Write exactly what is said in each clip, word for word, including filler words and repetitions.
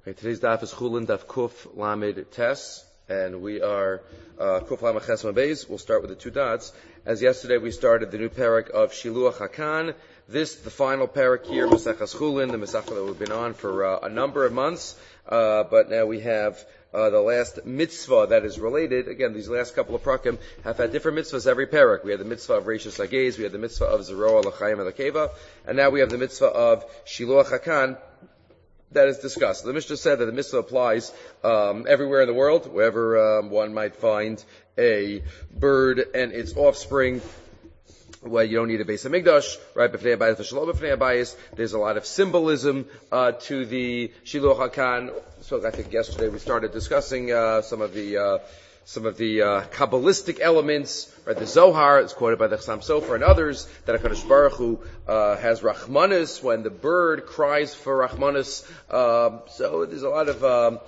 Okay, today's daf is Chulin daf Kuf Lamed Tes, and we are uh, Kuf Lamed Ches Mabeis. We'll start with the two dots. As yesterday we started the new parak of Shiluach Hakan. This, the final parak here, Masechas Chulin, the Masechah that we've been on for uh, a number of months, uh, but now we have uh, the last mitzvah that is related. Again, these last couple of prakim have had different mitzvahs every parak. We had the mitzvah of Reishis Hagez, we had the mitzvah of Zeroah L'chaim Elakeva, and now we have the mitzvah of Shiluach Hakan. That is discussed. The Mishnah said that the mitzvah applies um, everywhere in the world, wherever um, one might find a bird and its offspring. Well, you don't need a Beis Hamikdash, right? B'fnei habayis v'shalom b'fnei habayis. There's a lot of symbolism uh, to the Shiluach Hakan. So I think yesterday we started discussing uh, some of the uh, some of the uh, Kabbalistic elements. Right? The Zohar is quoted by the Chassam Sofer and others that HaKadosh Baruch Hu uh, has Rachmanis when the bird cries for Rachmanis. Um, so there's a lot of um,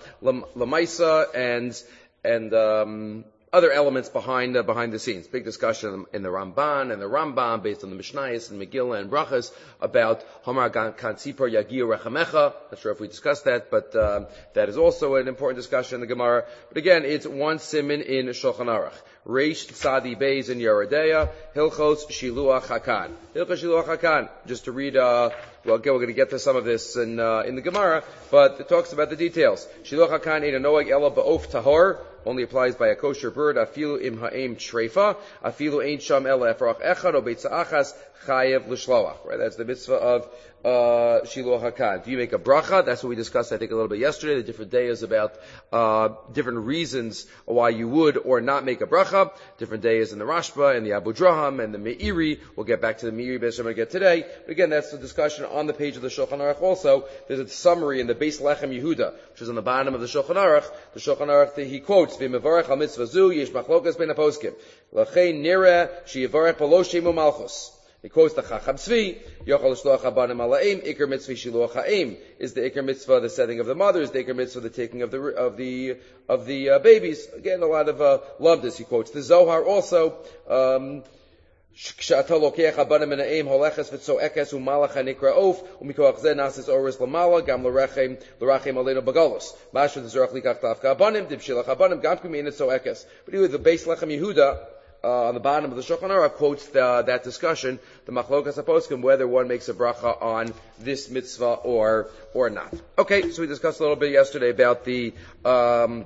Lamaisa and and um, other elements behind uh, behind the scenes. Big discussion in the Ramban and the Rambam based on the Mishnayos and Megillah and Brachas about Homar Kan Tzipor Yagiu Rechamecha. Not sure if we discussed that, but um, that is also an important discussion in the Gemara. But again, it's one siman in Shulchan Aruch. Reish Tzadi Beis in Yerodeya, Hilchos Shiluach Hakan. Hilchos Shiluach Hakan. Just to read, uh, well, again, we're going to get to some of this in, uh, in the Gemara, but it talks about the details. Shiluach Hakan Eina Noeg Ela Ba'of Tahor, only applies by a kosher bird. Afilu im ha'em treifa, afilu ein sham ela efrach echad, o beitza achas chayev l'shloach. Right, that's the mitzvah of uh, Shiluach Hakan. Do you make a bracha? That's what we discussed, I think, a little bit yesterday. The different days about uh, different reasons why you would or not make a bracha. Different days in the Rashba and the Abu Draham and the Meiri. We'll get back to the Meiri base I'm going to get today. But again, that's the discussion on the page of the Shulchan Aruch. Also, there's a summary in the Beis Lechem Yehuda, which is on the bottom of the Shulchan Aruch. The Shulchan Aruch, he quotes, "V'mevarech ha-mitzvah zu yesh machlokas ben ha-poskim. L'chein nireh she'yivarech palo shemu malchus." He quotes the Chacham Tzvi, Yochal Shloach Habanim Alaim, Iker Mitzvah Shiluach Ha'im. Is the Iker Mitzvah the setting of the mother? Is the Iker Mitzvah the taking of the, of the, of the uh, babies? Again, a lot of, uh, love this. He quotes the Zohar also, um, כשאתה לוקח הבנים מן האם הולכת וצועקת ומלאך הנקרא עוף ומכוח זה נעשית אורס למעלה גם לרחם לרחם עלינו בגלוס. משהו דזרח לקח דווקא הבנים דבשילך הבנים גם כמין צועקת. But anyway, the Beis Lechem Yehuda Uh, on the bottom of the Shulchan Aruch quotes the, that discussion, the Machlokas HaPoskim, whether one makes a bracha on this mitzvah or or not. Okay, so we discussed a little bit yesterday about the um,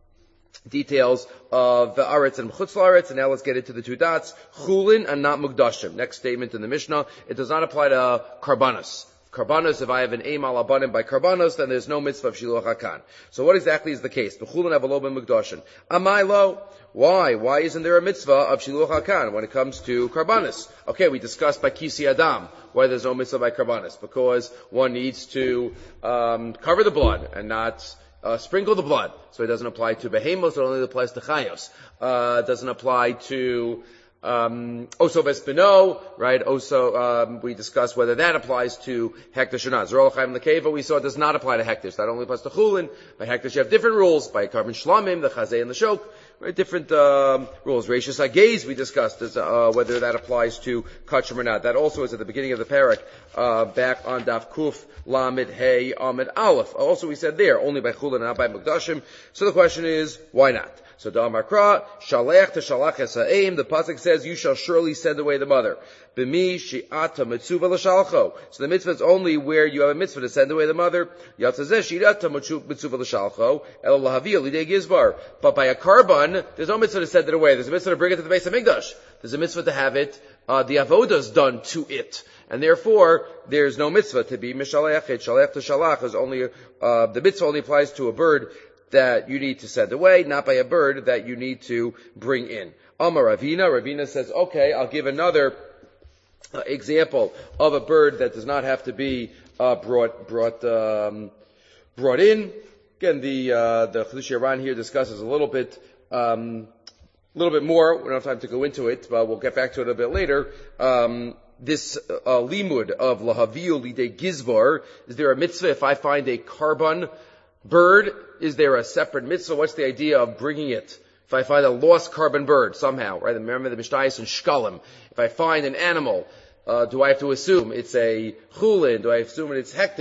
details of the Aretz and Chutz La'aretz, and now let's get into the two dots. Chulin and not Mukdashim. Next statement in the Mishnah, it does not apply to Karbanos. Karbanos, if I have an aim al abanim by Karbanos, then there's no mitzvah of Shiluach Hakan. So what exactly is the case? B'chulin avalo ben Mukdashim. Amai lo. Why? Why isn't there a mitzvah of Shiluach Hakan when it comes to Karbanos? Okay, we discussed by Kisi Adam why there's no mitzvah by Karbanos. Because one needs to um, cover the blood and not uh, sprinkle the blood. So it doesn't apply to Behemos, it only applies to Chayos. Uh, it doesn't apply to Um, Oso Vespino, right? Oso, um, we discussed whether that applies to Hektish or not. Zerol Chaim Lekeva, we saw it does not apply to Hektish. That only applies to Chulin. By Hektish, you have different rules. By Carbon Shlamim, the Chazay and the Shok, right? Different, um, rules. Reishis Hagez, we discussed as, uh, whether that applies to Kachim or not. That also is at the beginning of the parak, uh, back on Daf Kuf, Lamed, Hey, Ahmed, Aleph. Also, we said there, only by Chulin and not by Mukdashim. So the question is, why not? So Da'amar Kra, Shalech to Shalach Esa'im, the pasuk says, you shall surely send away the mother. B'mi shi'ata mitzuva l'shalcho. So the mitzvah is only where you have a mitzvah to send away the mother. Yatzazeh shi'ata mitzuva l'shalcho, el lahaviyah lidei gizbar. But by a karban, there's no mitzvah to send it away. There's a mitzvah to bring it to the Beis Hamikdash. There's a mitzvah to have it, uh, the avodas done to it. And therefore, there's no mitzvah to be mishalech. Shalech to shalach is only, uh, the mitzvah only applies to a bird that you need to send away, not by a bird that you need to bring in. Amar Ravina, Ravina says, okay, I'll give another uh, example of a bird that does not have to be uh, brought brought um, brought in. Again, the uh, the Chedush Yaran here discusses a little bit um, a little bit more. We don't have time to go into it, but we'll get back to it a bit later. Um, this uh, limud of lahavil lidei gizvar, is there a mitzvah if I find a karban bird? Is there a separate mitzvah? What's the idea of bringing it? If I find a lost carbon bird somehow, right? Remember the Mishnayos and Shkalim. If I find an animal, uh, do I have to assume it's a chulin? Do I assume it's hektish?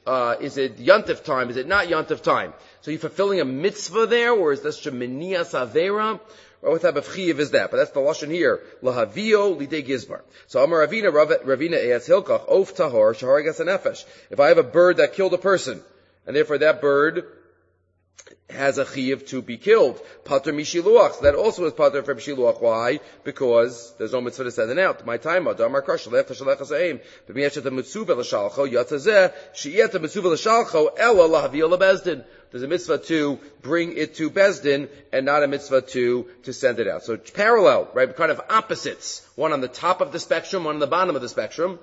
uh, is it Yontif time? Is it not Yontif time? So you're fulfilling a mitzvah there, or is this Sheminias Avera? Or what type of chiyav is that? But that's the lashon here. Lahavio lidei gizbar. So Amar Ravina, Ravina Eetz Hilkach, Of Tahor, Shaharigas Nefesh. If I have a bird that killed a person, and therefore that bird has a chiyav to be killed. Pater mishiluach. So that also is pater from shiluach. Why? Because there's no mitzvah to send it out. My time, Damar Krash, Lef Shalech Hasaim. B'miyashet mitzvah l'shalcho yatzazeh sheyet mitzvah l'shalcho ela lahaviyah lebezdin. There's a mitzvah to bring it to Bezdin and not a mitzvah to to send it out. So it's parallel, right? Kind of opposites. One on the top of the spectrum, one on the bottom of the spectrum.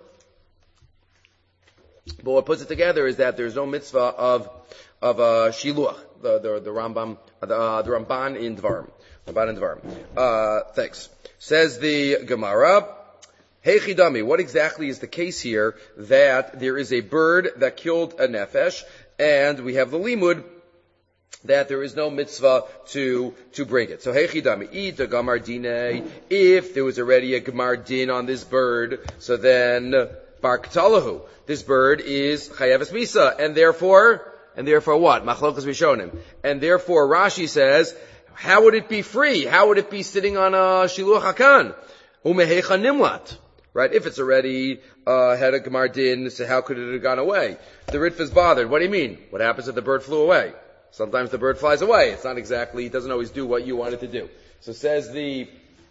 But what puts it together is that there's no mitzvah of of uh, shiluach. The, the, the Rambam, the, uh, the Ramban in Dvarim. Ramban in Dvarim. Uh, thanks. Says the Gemara, Hey Chidami, what exactly is the case here that there is a bird that killed a nefesh, and we have the limud that there is no mitzvah to, to bring it. So, Hey Chidami, eat a gamar dine, if there was already a gamar din on this bird, so then, bar k'talahu, this bird is chayavis misa, and therefore, And therefore what? Machlokas Rishonim. And therefore Rashi says, how would it be free? How would it be sitting on a Shiluach HaKan? Umehecha nimlat. Right? If it's already, uh, had a Gemar Din, so how could it have gone away? The Ritva is bothered. What do you mean? What happens if the bird flew away? Sometimes the bird flies away. It's not exactly, it doesn't always do what you want it to do. So says the,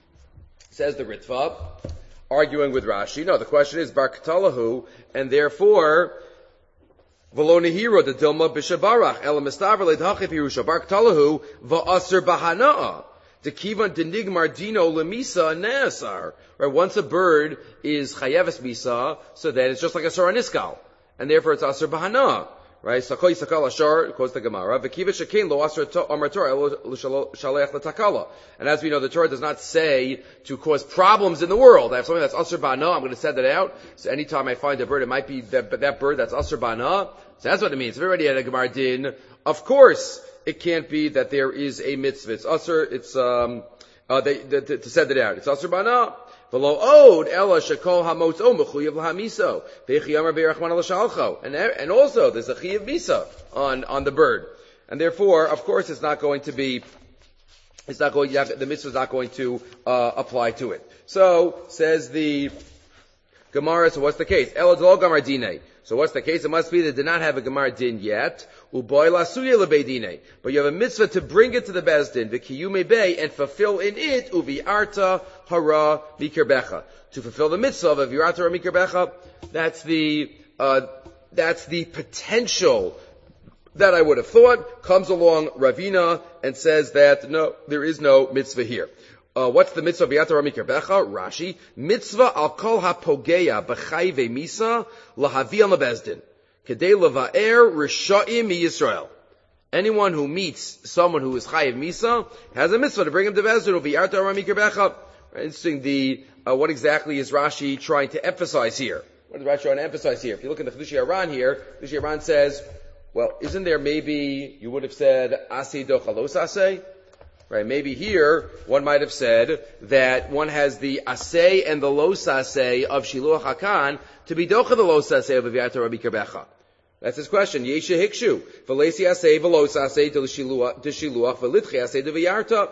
says the Ritva, arguing with Rashi. No, the question is Bar Katalahu, and therefore, V'lo nehiro de dilma b'shabarach ela mistaver leidhachif Yerusha bar k'talahu va'aser bahana'a dekivan denigmar dino lemisa ne'asar. Right, once a bird is chayeves misa, so then it's just like a sarah niskal, and therefore it's aser bahana'a. Right, sakoi sakal ashar, quotes the Gemara, v'kiva shekein lo aser amar Torah elo l'shalech l'takala. And as we know, the Torah does not say to cause problems in the world. I have something that's aser bahana'a, I'm going to send it out. So anytime I find a bird, it might be that, that bird that's aser bahana'a. So that's what it means. If everybody had a Gemar Din, of course it can't be that there is a mitzvah. It's usher, it's, um, uh, they, they, to, to send it out. It's usher bana. V'lo od ela shekol hamotzo mechuyev lahamiso. Ve'chi yamar be'erachman ala shalcho. And, and also there's a chiyav misa on, on the bird. And therefore, of course, it's not going to be, it's not going, the mitzvah is not going to, uh, apply to it. So, says the Gemara, so what's the case? Ela d'lo gamar dine. So what's the case? It must be they did not have a Gemar Din yet. Uboy lasuya lebeidine. But you have a mitzvah to bring it to the Bezdin, v'kiyume bay, and fulfill in it, uvi'arta hara mikerbecha. To fulfill the mitzvah of uvi'arta hara mikerbecha, that's the, uh, that's the potential that I would have thought. Comes along Ravina and says that no, there is no mitzvah here. Uh, what's the mitzvah v'yatar mikerbecha? Rashi, mitzvah al kol hapogeya b'chayve misa lahavi al bezdin kedei leva'er risha'im miYisrael. Anyone who meets someone who is chayiv misa has a mitzvah to bring him to bezdin v'yatar mikerbecha. Interesting. The uh, what exactly is Rashi trying to emphasize here? What is Rashi trying to emphasize here? If you look in the Chedushi Aran here, Chedushi Aran says, well, isn't there maybe you would have said aseh docha los aseh? Right, maybe here one might have said that one has the asay and the los asay of Shiluach HaKan to be docha the los asay of Aviyatar Rabbi Kerbecha. That's his question. Yesha hikshu v'lesi asay v'los asay to Shiluach v'litchi asay to V'yarta.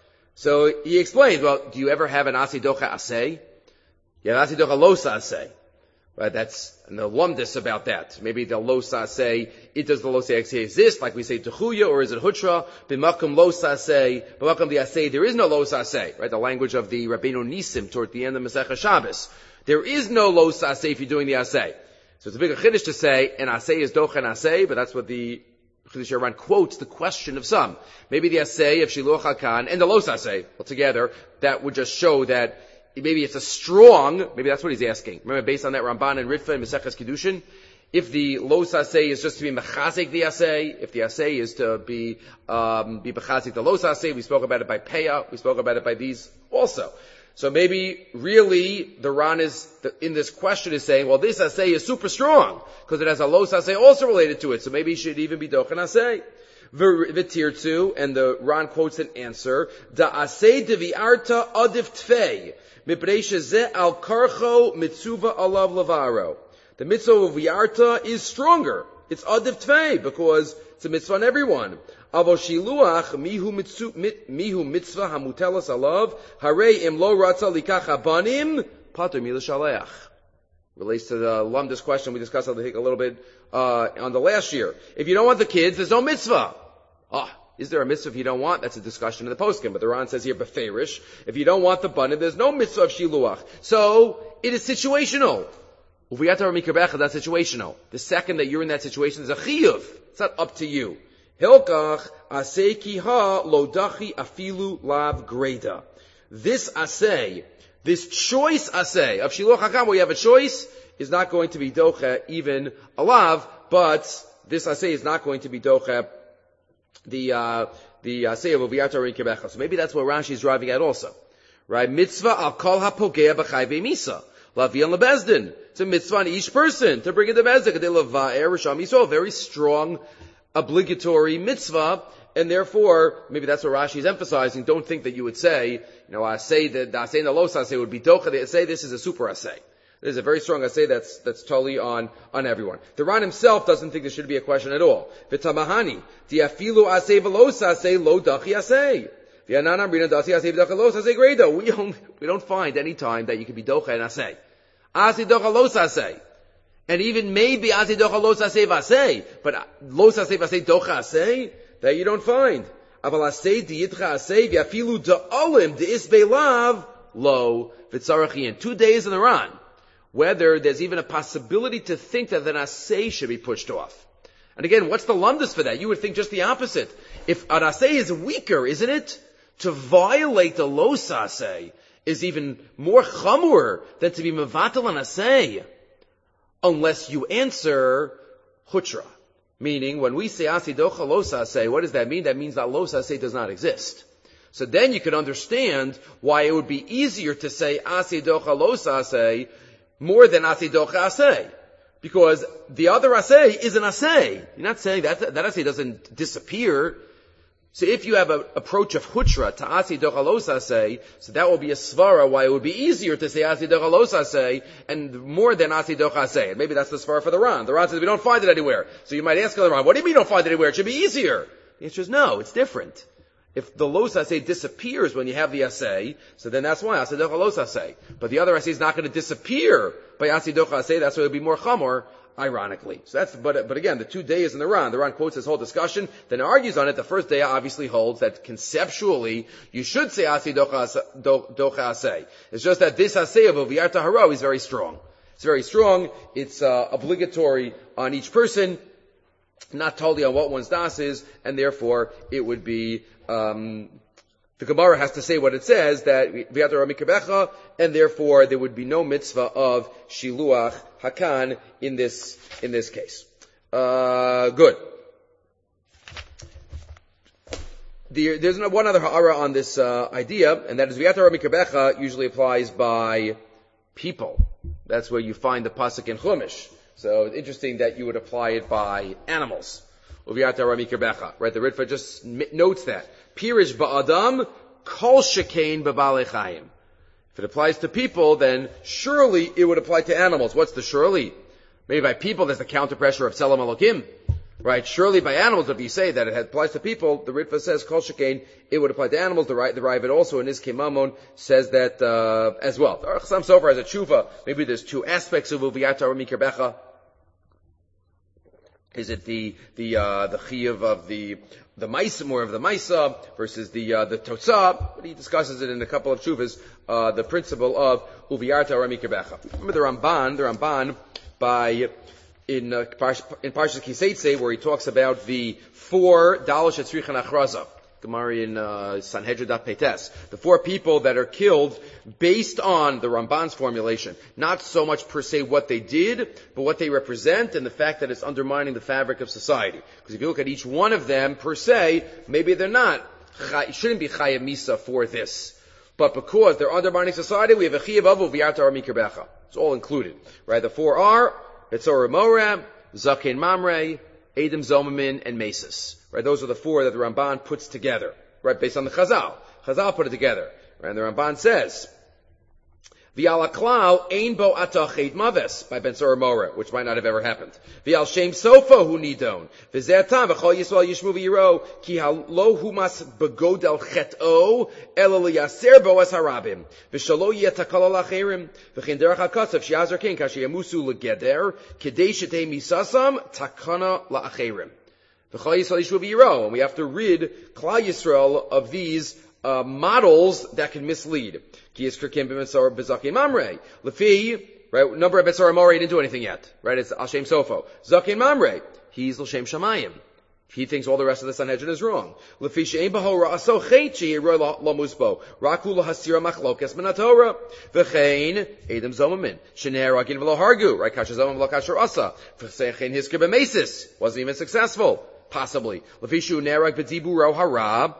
So he explains. Well, do you ever have an asay docha asay? You have asay docha los asay. Right, that's an alumnus about that. Maybe the losa say, it does the losa say exist, like we say techuya, or is it hutra? B'makom losa say, b'makom the asay, there is no losa say. Right, the language of the Rabbeinu Nisim toward the end of Masechah Shabbos. There is no losa say if you're doing the asay. So it's a bigger chiddush to say, an asay is doch an asay, but that's what the Chedushi Aran quotes the question of some. Maybe the asay of Shiluach HaKan and the losa say, altogether, that would just show that maybe it's a strong, maybe that's what he's asking. Remember, based on that Ramban and Ritva and Maseches Kiddushin, if the los asay is just to be mechazik the asay, if the asay is to be, um, be mechazik the los asay, we spoke about it by Peah, we spoke about it by these also. So maybe really the Ran is, in this question is saying, well, this asay is super strong, because it has a los asay also related to it, so maybe it should even be dochen asay. V'tirtu, and the Ran quotes an answer, da asay devi'arta adif tfei. The mitzvah of V'yarta is stronger. It's adiv tvei, because it's a mitzvah on everyone. Avo shiluach mihu mitzvah hamutelas alav, harei im lo ratza likach abanim, pater milashaleach. Relates to the Lumdus question we discussed, I think, a little bit uh, on the last year. If you don't want the kids, there's no mitzvah. Ah, is there a mitzvah if you don't want? That's a discussion in the poskim. But the Ran says here, beferish, if you don't want the banim, there's no mitzvah of shiluach. So, it is situational. Uviyata Ramikabecha, that's situational. The second that you're in that situation is a chiyuv. It's not up to you. Hilkach asei kiha lodachi afilu lav greda. This asei, this choice asay of shiluach hakam, where you have a choice, is not going to be doche even alav, but this asay is not going to be doche the uh, the asay of uviyata rinkebecha. So maybe that's what Rashi is driving at also, right? Mitzvah al kol hapogea b'chayvei misa lavian lebezdin. It's a mitzvah on each person to bring it to bezdin. Kadei leva'er risham yisrael, very strong, obligatory mitzvah. And therefore, maybe that's what Rashi is emphasizing. Don't think that you would say, you know, I say that the asay and the los asay would be docha. They say this is a super asay. There's a very strong asay that's that's totally on on everyone. The Ran himself doesn't think there should be a question at all. V'tamahani tiafilu asay v'los asay lo dachi asay. V'yananam rina dachi asay v'dacha los asay greda. We don't we don't find any time that you can be docha and asay. Asay docha los asay. And even maybe asay docha los asay v'asay, but los asay v'asay docha asay, that you don't find. Aval asay diyitcha asay v'afilu da'olim de'isbei lav lo v'tzarachiyin. Two days in the Ran, whether there's even a possibility to think that an asay should be pushed off. And again, what's the lumdus for that? You would think just the opposite. If an asay is weaker, isn't it? To violate the los asay is even more chamur than to be mevatel an asay. Unless you answer hutra. Meaning, when we say asay docha los asay, what does that mean? That means that los asay does not exist. So then you can understand why it would be easier to say asay docha los asay more than asay docha asay. Because the other asay is an asay. You're not saying that that asay doesn't disappear. So if you have an approach of hutra to asay docha los asay, so that will be a svara why it would be easier to say asay docha los asay and more than asay docha asay. And maybe that's the svara for the Ran. The Ran says we don't find it anywhere. So you might ask the Ran, what do you mean you don't find it anywhere? It should be easier. The answer is no, it's different. If the los asay disappears when you have the asay, so then that's why asay docha los asay. But the other asay is not going to disappear by asay docha asay. That's why it would be more chamor, ironically. So that's, but, but again, the two days in the Ran, the Ran quotes this whole discussion, then argues on it. The first day obviously holds that conceptually, you should say asay docha asay. It's just that this asay of uviyar tahara is very strong. It's very strong. It's, uh, obligatory on each person, not totally on what one's das is, and therefore, it would be, um, the Gemara has to say what it says, that v'yata ramikabecha, and therefore there would be no mitzvah of shiluach hakan in this in this case. Uh, good. The, there's one other ha'ara on this uh, idea, and that is v'yata ramikabecha usually applies by people. That's where you find the pasuk in Chumash. So it's interesting that you would apply it by animals. Uviyata ramikabecha, right? The Ritva just notes that. Pirish ba'adam, kol shekain b'balei chayim. If it applies to people, then surely it would apply to animals. What's the surely? Maybe by people, there's the counter pressure of Tzelem Elokim. Right? Surely by animals, if you say that it applies to people, the Ritva says, kol shekain, it would apply to animals. The, the Ravid also, in his Kemamon, says that, uh, as well. The Aruch Chasam Sofer has a tshuva. Maybe there's two aspects of Uviyata ramikabecha. Is it the, the, uh, the chiyuv of the, the maisa, more of the maisa, versus the, uh, the totzah? But he discusses it in a couple of tshuvas, uh, the principle of uviyarta ramikabecha. Remember the Ramban, the Ramban, by, in, uh, in Parshas Kiseitze, where he talks about the four dalosh etzrichan achraza. Gemara in uh, Sanhedrin Daf Peites. The four people that are killed based on the Ramban's formulation. Not so much per se what they did, but what they represent and the fact that it's undermining the fabric of society. Because if you look at each one of them per se, maybe they're not, shouldn't be Chayim Misa for this. But because they're undermining society, we have a Chiyav Avu V'yarta Ramikabecha. It's all included. Right? The four are Betzorah Moreh, Zaken Mamre, Edom Zomamin, and Mesis. Right, those are the four that the Ramban puts together, right, based on the Chazal. Chazal put it together, right, and the Ramban says, V'al klal ein bo atachet maves by Ben Sora Mora, which might not have ever happened. V'al shem sofa hu nidon. V'zetam v'chol yisrael yishmu v'yiro ki halo humas begodel chet'o ela liyaser bo es harabim. V'shalo yetakal alacherim. V'chin derech hakasav shiazar king kashi yamusu legeder kedei shetei misasam takana la'acherim. V'chol yisrael yishmu v'yiro. And we have to rid Klal Yisrael of these uh, models that can mislead. Ki is kirkim b'mitzor b'zakim mamrei. Lefi, right, number of Betzor Amorei didn't do anything yet. Right, it's Al Shem Sofo. Zakim mamrei. He's L'Shem Shamayim. He thinks all the rest of the Sanhedrin is wrong. Lefi she'ein b'ho ra'aso cheitchi yiroi lo musbo. Raku lahasira machlokes min haTorah. V'chein, Edom zomamin. Shenei ragin v'lo hargu. Right, kasher zomam v'lo kasher asa. V'chein hiskir b'mesis. Wasn't even successful. Possibly. Lefi shu nerag b'diburo hara.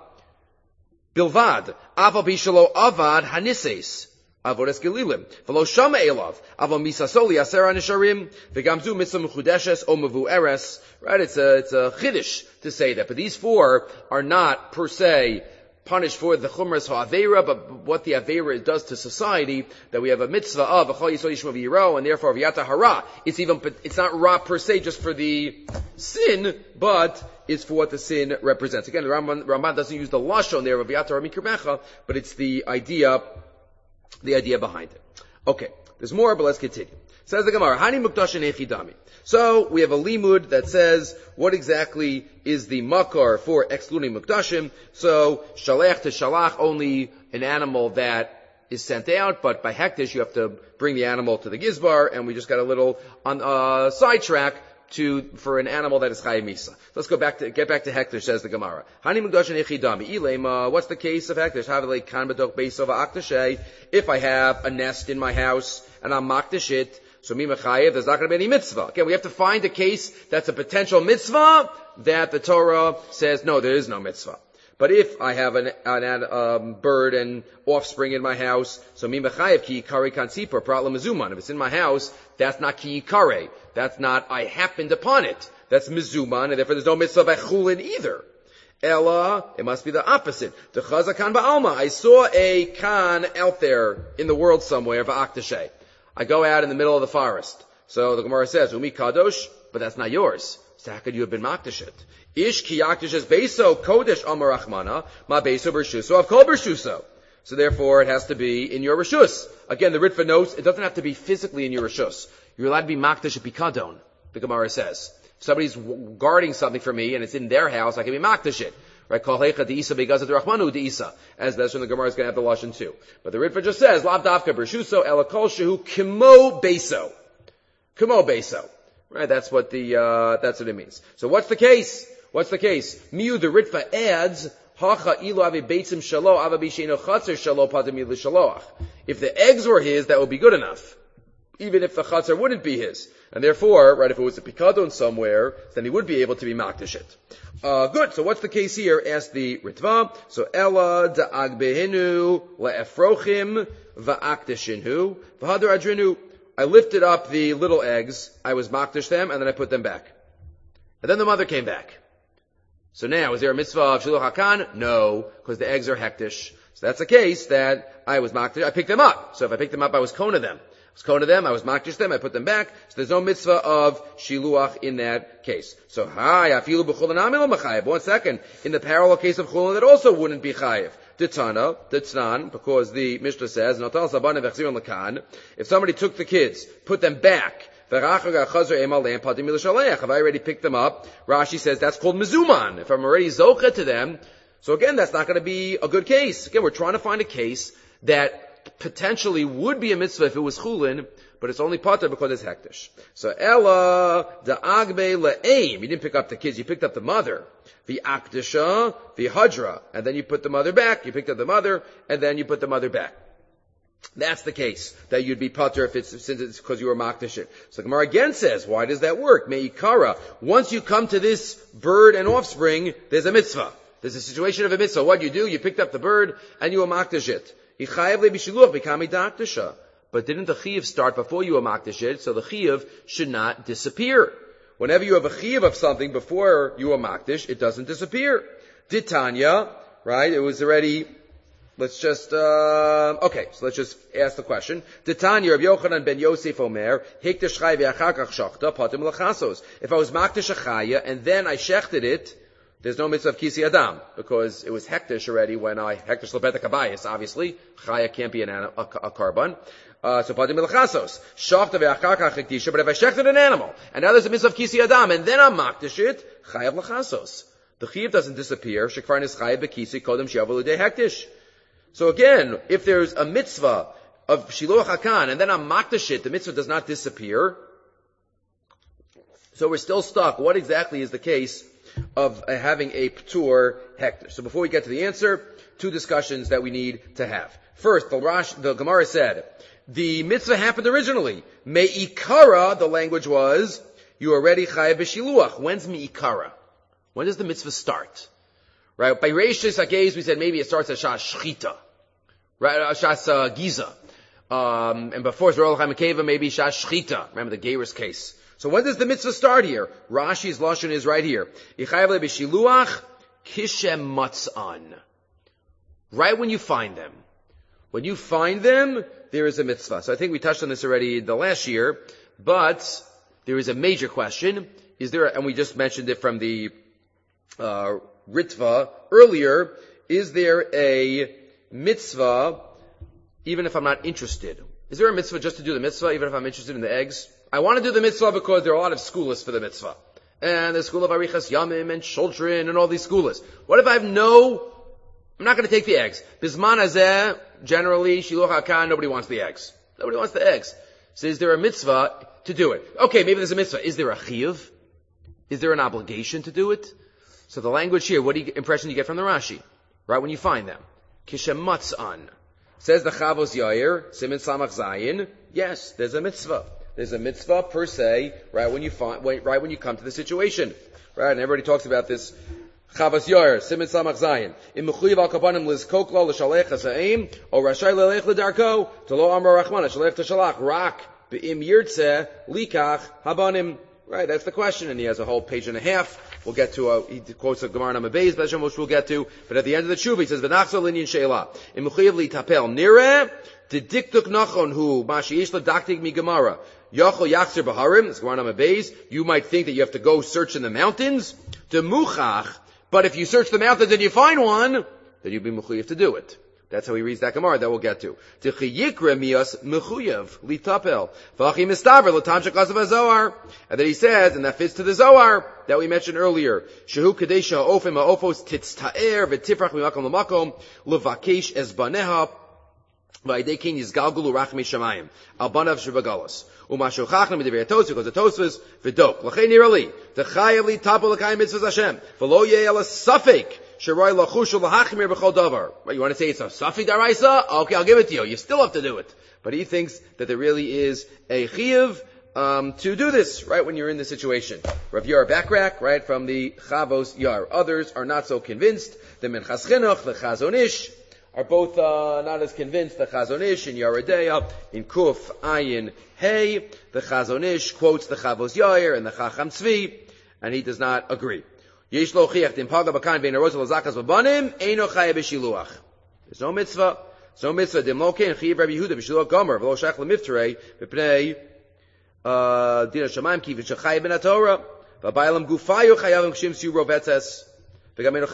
Bilvad, aval bishalo avad hanises, avodas gelilim, v'lo shama elav, aval misasoli asera nisharim, v'gamzu mitzvah mechudeshes o mavu eres. Right, it's a it's a chiddush to say that, but these four are not per se punished for the chumras ha'aveira, but what the aveira does to society. That we have a mitzvah of v'chol yisrael yishma v'yiro, and therefore v'yata hara. It's even it's not ra per se just for the sin, but is for what the sin represents. Again, the Ramban, Ramban doesn't use the lashon there of V'yata Mikirmecha, but it's the idea, the idea behind it. Okay, there's more, but let's continue. Says the Gemara, Hani Mukdashin Echidami. So we have a limud that says what exactly is the makar for excluding Mukdashim. So shalech to shalach, only an animal that is sent out, but by hektish you have to bring the animal to the gizbar, and we just got a little on uh, sidetrack to for an animal that is chayav misa. Let's go back to get back to hektish. Says the Gemara. Hani mukdashin echidami ilema. What's the case of hektish? Havele kan bedok beisov aktashay. If I have a nest in my house and I'm makdish it, so mi mechayev, there's not going to be any mitzvah. Again, we have to find a case that's a potential mitzvah that the Torah says no, there is no mitzvah. But if I have an, an um, bird and offspring in my house, so mi mechayev ki yikare kansipor prat lemazuman. If it's in my house, that's not ki yikare. That's not I happened upon it. That's mizuman, and therefore there's no mitzvah by chulin either. Ella, it must be the opposite. The chazakan ba'alma. I saw a kan out there in the world somewhere va'aktashay. I go out in the middle of the forest. So the Gemara says, umi kadosh, but that's not yours. So how could you have been makdashit? Ish ki yakdish es beso kodesh amar rachmana, ma beso bershuso av kol bershuso. So therefore it has to be in your reshus. Again, the Ritva notes, it doesn't have to be physically in your reshus. You're allowed to be makdash at pikadon, the Gemara says. If somebody's guarding something for me and it's in their house, I can be makdash it. Right? Kol heicha deisa begazat rachmanu deisa. As that's when the Gemara is going to have the lashon too. But the Ritva just says, lav davka bershuso ela kol shehu kimo beso. Kimo beso. Right? That's what the, uh, that's what it means. So what's the case? What's the case? Miu, the Ritva adds, hacha ilu ave beitzim shalo ava bisheno chatzer shalo padami l'shaloach. If the eggs were his, that would be good enough. Even if the chatzer wouldn't be his. And therefore, right, if it was a pikadon somewhere, then he would be able to be makdish it. Uh, good. So what's the case here? Ask the Ritva. So, Ella da'ag behinu le'efrochim va'akdishinhu v'hadar adrinu. I lifted up the little eggs, I was makdish them, and then I put them back. And then the mother came back. So now, is there a mitzvah of shiluch hakan? No, because the eggs are hektish. So that's a case that I was makdish, I picked them up. So if I picked them up, I was kona them. I was kona them, I was makdish them, I put them back. So there's no mitzvah of shiluach in that case. So, hi, afilu b'chulin amil m'chayev. One second. In the parallel case of chulin, that also wouldn't be chayev. Ditana, Ditznan, because the Mishnah says, if somebody took the kids, put them back, have I already picked them up? Rashi says that's called mizuman. If I'm already zocha to them, so again, that's not going to be a good case. Again, we're trying to find a case that potentially would be a mitzvah if it was chulin, but it's only pater because it's hektish. So Ella da'agbe le'aim. You didn't pick up the kids, you picked up the mother. The akdisha, the hudra, and then you put the mother back. You picked up the mother, and then you put the mother back. That's the case that you'd be pater if it's since it's because you were makdish it. So the Gemara again says, why does that work? Me'ikara. Once you come to this bird and offspring, there's a mitzvah. There's a situation of a mitzvah. What do you do? You picked up the bird and you were makdish it. But didn't the chiyuv start before you were makdish it? So the chiyuv should not disappear. Whenever you have a chiyuv of something before you were makdish, it doesn't disappear. Ditanya, right? It was already let's just, uh, okay, so let's just ask the question. Titania, Rabbi Yochanan ben Yosef Omer, Hikdash Chai ve'achar kach shachta, patim l'chasos. If I was makdash a chaya, and then I shechted it, there's no mitzvah of kisi adam, because it was hektish already when I, hektish lebet kabayis, obviously. Chaya can't be an, a, a, a carbon. Uh, so patim l'chasos. Shachta ve'achar kach hektisha, but if I shechted an animal, and now there's a mitzvah of kisi adam, and then I'm makdash it, chayav l'chasos. The chiv doesn't disappear. Shekvar nis chayav b'kisi kodem shi'avu l'dei hektish. So again, if there's a mitzvah of shiluach hakan, and then I'm makdash it, the mitzvah does not disappear. So we're still stuck. What exactly is the case of uh, having a ptur hektish? So before we get to the answer, two discussions that we need to have. First, the, Rash, the Gemara said, the mitzvah happened originally. Me'ikara, the language was, you already chayav b'shiluach. When's me'ikara? When does the mitzvah start? Right? By Reishis Hagez, we said maybe it starts at Shas Shchita. Right? Uh, Shas uh, Giza. Um, and before Zerol HaMekeva, maybe Shas Shchita. Remember the Geirus case. So when does the mitzvah start here? Rashi's Lashon is right here. Yichayev le b'shiluach kishem matzan. Right when you find them. When you find them, there is a mitzvah. So I think we touched on this already the last year, but there is a major question. Is there, and we just mentioned it from the uh, Ritva earlier, is there a mitzvah even if I'm not interested? Is there a mitzvah just to do the mitzvah even if I'm interested in the eggs? I want to do the mitzvah because there are a lot of schoolas for the mitzvah. And the school of Arichas Yamim and children and all these schoolas. What if I have no, I'm not going to take the eggs. Bisman hazeh, generally, shiluach hakan, nobody wants the eggs. Nobody wants the eggs. So is there a mitzvah to do it? Okay, maybe there's a mitzvah. Is there a chiyuv? Is there an obligation to do it? So the language here, what do you, impression do you get from the Rashi? Right when you find them. Kishem matzan. Says the Chavos Yair, Siman Samach Zayin, yes, there's a mitzvah. There's a mitzvah per se, right when you find, right when you come to the situation. Right, and everybody talks about this. Chavos Yair, Siman Samach Zayin. Im mechuyev al kapanim liz kokla l'shalech hasaim, o rashay lelech l'darko, to lo amar rachmana, shalech t'shalach, rak, be'im yirtzeh, likach, habanim. Right, that's the question, and he has a whole page and a half. We'll get to, a, he quotes a Gemara Nama Beis, which we'll get to, but at the end of the tshuva, he says, V'nachzo linyan she'ela, im mechuyev li tapel nireh, Didiktuk nachon hu mashi ish ladaktik mi Gemara. Yachol yachzer b'harim. This Gemara Nama Beis. You might think that you have to go search in the mountains. Demuchach. But if you search the mountains and you find one, then you'd be mechuyev to do it. That's how he reads that Gemara. That we'll get to. Techiyikre mias mechuyev litapel. V'achi mistaver l'tam shekasav hazohar. And then he says, and that fits to the Zohar that we mentioned earlier. Shehu kadesha ha'ofim ha'ofos titzta'er v'tifrach mimakom l'makom levakesh ezbaneha. Vaydekin yizgalgulu rachmei shamayim al banav shebagalos umashu chachna midivei Tosfos because the Tosfos v'dok l'chein nirali t'chayav li tapo l'kayim mitzvahs Hashem v'lo yeh ala safek sheroy lachushul lahachmir b'chol davar. Right, you want to say it's a safek daraisa? Okay, I'll give it to you. You still have to do it. But he thinks that there really is a chiyuv um, to do this right when you're in the situation. Rav Yar Bakrak, right from the Chavos Yar. Others are not so convinced. The Minchas Chinuch, the Chazon Ish, are both uh, not as convinced. The Chazon Ish in Yaredeya, in Kuf, Ayin, Hey, the Chazon Ish quotes the Chavos Yair and the Chacham Tzvi, and he does not agree. Yesh lo chiach dim paga b'kan ve'in aros l'zakas v'banim, eino chaya b'shiluach. There's no mitzvah. There's no mitzvah. Dim lo kein chiyav Rabbi Yehuda b'shiluach gomer, v'lo shach l'mifterei, v'pnei dina shamayim ki v'shachaya ben haTorah, v'baylam gufayu chayavim k'shim siu rovetzes. And he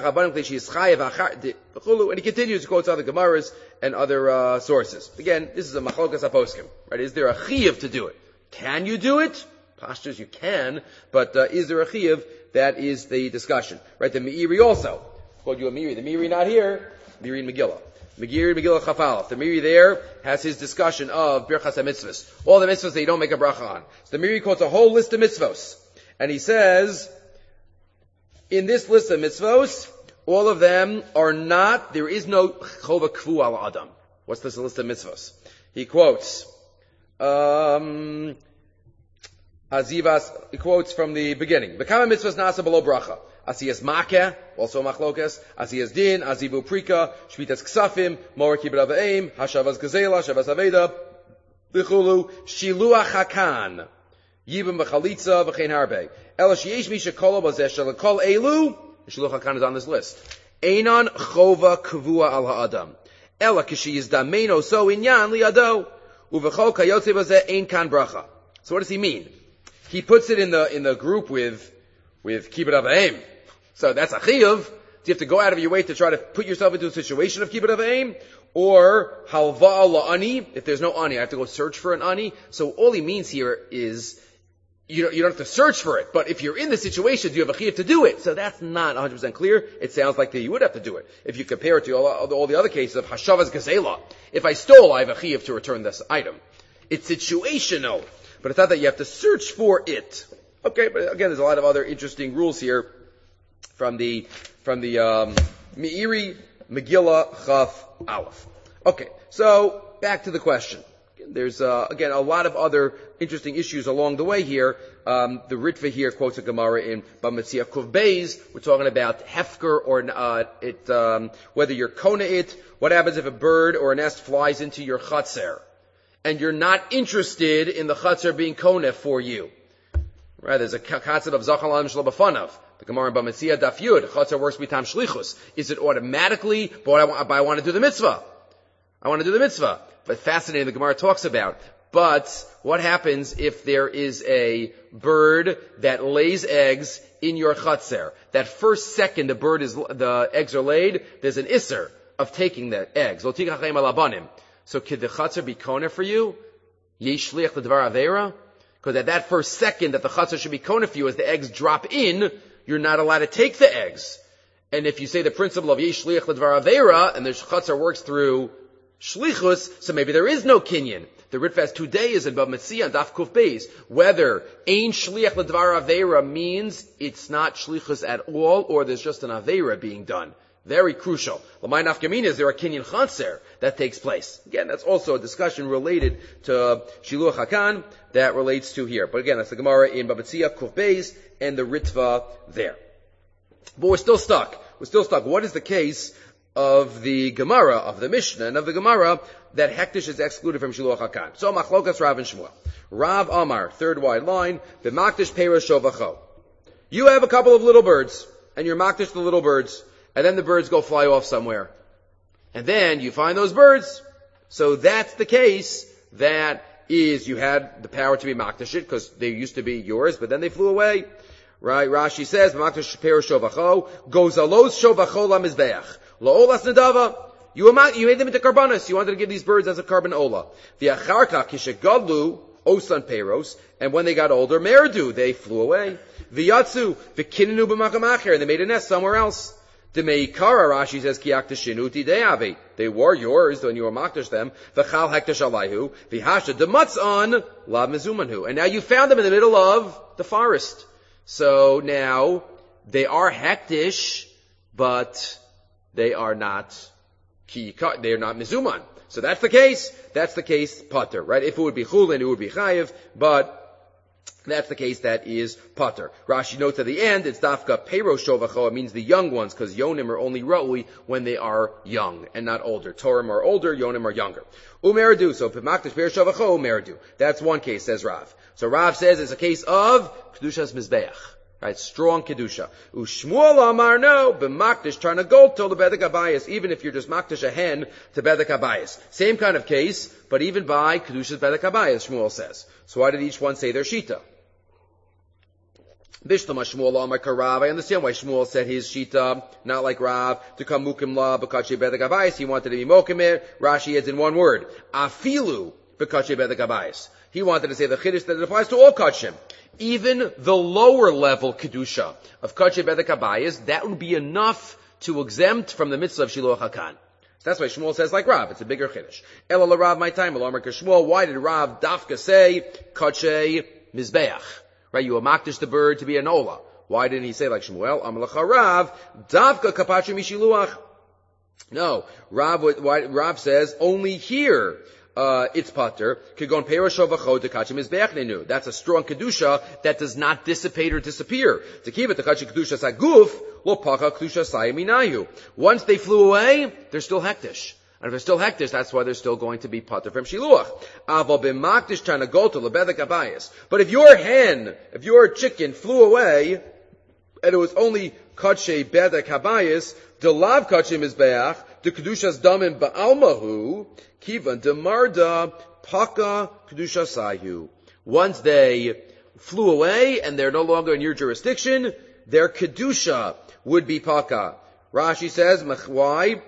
continues to quote other Gemaras and other uh, sources. Again, this is a machlokas haposkim, right? Is there a chiyuv to do it? Can you do it? Postures you can, but uh, is there a chiyuv? That is the discussion, right? The Meiri also quote you a Meiri. The Meiri not here. Meiri in Megillah. Meiri Megillah Chafalaf. The Meiri there has his discussion of birchas mitzvahs, all the mitzvahs that you don't make a bracha on. So the Meiri quotes a whole list of mitzvahs, and he says, in this list of mitzvos, all of them are not, there is no chova kfu al adam. What's this list of mitzvos? He quotes, um, Azivas, he quotes from the beginning. Bekama mitzvos nasa below bracha. Asiyas makeh, also machlokas. Asiyas din, azivu prika, shvitas ksafim, mor kibbut avayim, hashavas gazela, hashavas aveda, b'chulu, shiluach hakan. Yibam v'chalitza v'chein harbe. Ela sheyesh mi shekolo b'zeh shalakol elu. Shiluach hakan is on this list. Einan chova kavua al ha'adam. Ela kishi yizdameno so inyan liado. Uvechol kayotze bazeh ein kan bracha. So what does he mean? He puts it in the in the group with with kibbut avayim. So that's a chiyuv. Do you have to go out of your way to try to put yourself into a situation of kibbut avayim? Or halva la'ani, if there's no ani, I have to go search for an ani. So all he means here is you don't, you don't have to search for it. But if you're in the situation, do you have a chiyuv to do it? So that's not one hundred percent clear. It sounds like that you would have to do it. If you compare it to all, all the other cases of hashavas gazela. If I stole, I have a chiyuv to return this item. It's situational. But it's not that you have to search for it. Okay, but again, there's a lot of other interesting rules here from the, from the, um, Meiri Megillah Chaf Aleph. Okay, so back to the question. There's, uh, again, a lot of other interesting issues along the way here. Um, the Ritva here quotes a Gemara in Bamitzia Kuv Beis. We're talking about hefker or, uh, it, um, whether you're kona it. What happens if a bird or a nest flies into your chatzer? And you're not interested in the chatzar being konef for you. Right, there's a concept of zachal alam shlo b'fanav. The Gemara in Bamitzia Daf Yud, chatzar works b'tam shlichus. Is it automatically, but I, want, but I want to do the mitzvah. I want to do the mitzvah. But fascinating, the Gemara talks about. But what happens if there is a bird that lays eggs in your chatzar? That first second the bird is, the eggs are laid, there's an isser of taking the eggs. Lo tikach leim alabanim. So could the chatzar be kona for you? Yesh shliach l'dvar aveira? Because at that first second that the chatzar should be kona for you, as the eggs drop in, you're not allowed to take the eggs. And if you say the principle of yesh shliach l'dvar aveira, and the chatzar works through shlichus, so maybe there is no kinyan. The Ritva has two days in Bab Metzia and Daf Kuf Beis. Whether ein shliach l'dvar aveira means it's not shlichus at all, or there's just an aveira being done. Very crucial. L'may nafkamina, is there a kinyan chaser that takes place? Again, that's also a discussion related to Shiluach HaKan that relates to here. But again, that's the Gemara in Babatzia, Kuf Beis, and the Ritva there. But we're still stuck. We're still stuck. What is the case of the Gemara, of the Mishnah, and of the Gemara that hektish is excluded from Shiluach HaKan? So, Machlokas Rav and Shmuel. Rav Amar, third wide line, B'maktish Peira Shovacho. You have a couple of little birds, and you're maktish the little birds. And then the birds go fly off somewhere. And then you find those birds. So that's the case that is you had the power to be maktashit because they used to be yours, but then they flew away. Right? Rashi says, maktash per shovacho, gozalos shovacho la mizbeach. La'olas nadava. You made them into karbanos. You wanted to give these birds as a carbon ola. V'acharka kishagadlu osan peros. And when they got older, merdu, they flew away. V'yatsu, v'kinenu b'makamacher, and they made a nest somewhere else. The Meikara, Rashi says, Ki aktashinuti de'avi. They were yours when you were maktash them. V'chal hektash alayhu. V'hasha dematzon la mezumanhu. And now you found them in the middle of the forest. So now, they are hektish, but they are not ki, they are not mezuman. So that's the case. That's the case, pater, right? If it would be chulin, it would be chayiv, but that's the case that is pater. Rashi notes at the end, it's dafka peiro shovacho, it means the young ones, because yonim are only ra'ui when they are young, and not older. Torim are older, yonim are younger. Umeradu, so p'maktish peiro shovacho, umeradu. That's one case, says Rav. So Rav says it's a case of kedushas mizbeach. Right, strong kedusha. Ushmuel amar no, b'maktish tarnagol to lebedek abayis, even if you're just maktish a hen to bedek abayis. Same kind of case, but even by kedushas bedek abayis, Shmuel says. So why did each one say their shita? Bishlama Shmuel amar karav. I understand why Shmuel said his shita, not like Rav, to come mukim la b'kache bedek abayis. He wanted to be mokimir. Rashi adds in one word, afilu b'kache bedek abayis. He wanted to say the chiddush that it applies to all kachim. Even the lower level kedusha of kachim bedek abayis, that would be enough to exempt from the mitzvah of shiluach hakan. So that's why Shmuel says like Rav, it's a bigger chiddush. Ela la Rav my time, Elamar Shmuel. Why did Rav dafka say kachay mizbeach? Right, you amakdish the bird to be an ola. Why didn't he say like Shmuel? Amalacha Rav dafka kapachi mishiluach. No, Rav. Why, Rav says only here. Uh, it's pater. Kigon peiroshovacho dekachim is be'echnenu. That's a strong kedusha that does not dissipate or disappear. To keep it, the kachi kedusha saguf lo pacha kedusha sayaminayu. Once they flew away, they're still hektish. And if they're still hektish, that's why they're still going to be pater from shiluach. Aval b'maktish trying to go to lebedek abayis. But if your hen, if your chicken flew away, and it was only kadshe bedek habayis, de lav kadshe mizbeach, de kedushas damim ba'almahu, kivan de marda, paka kedusha sayu. Once they flew away and they're no longer in your jurisdiction, their kedusha would be paka. Rashi says, why?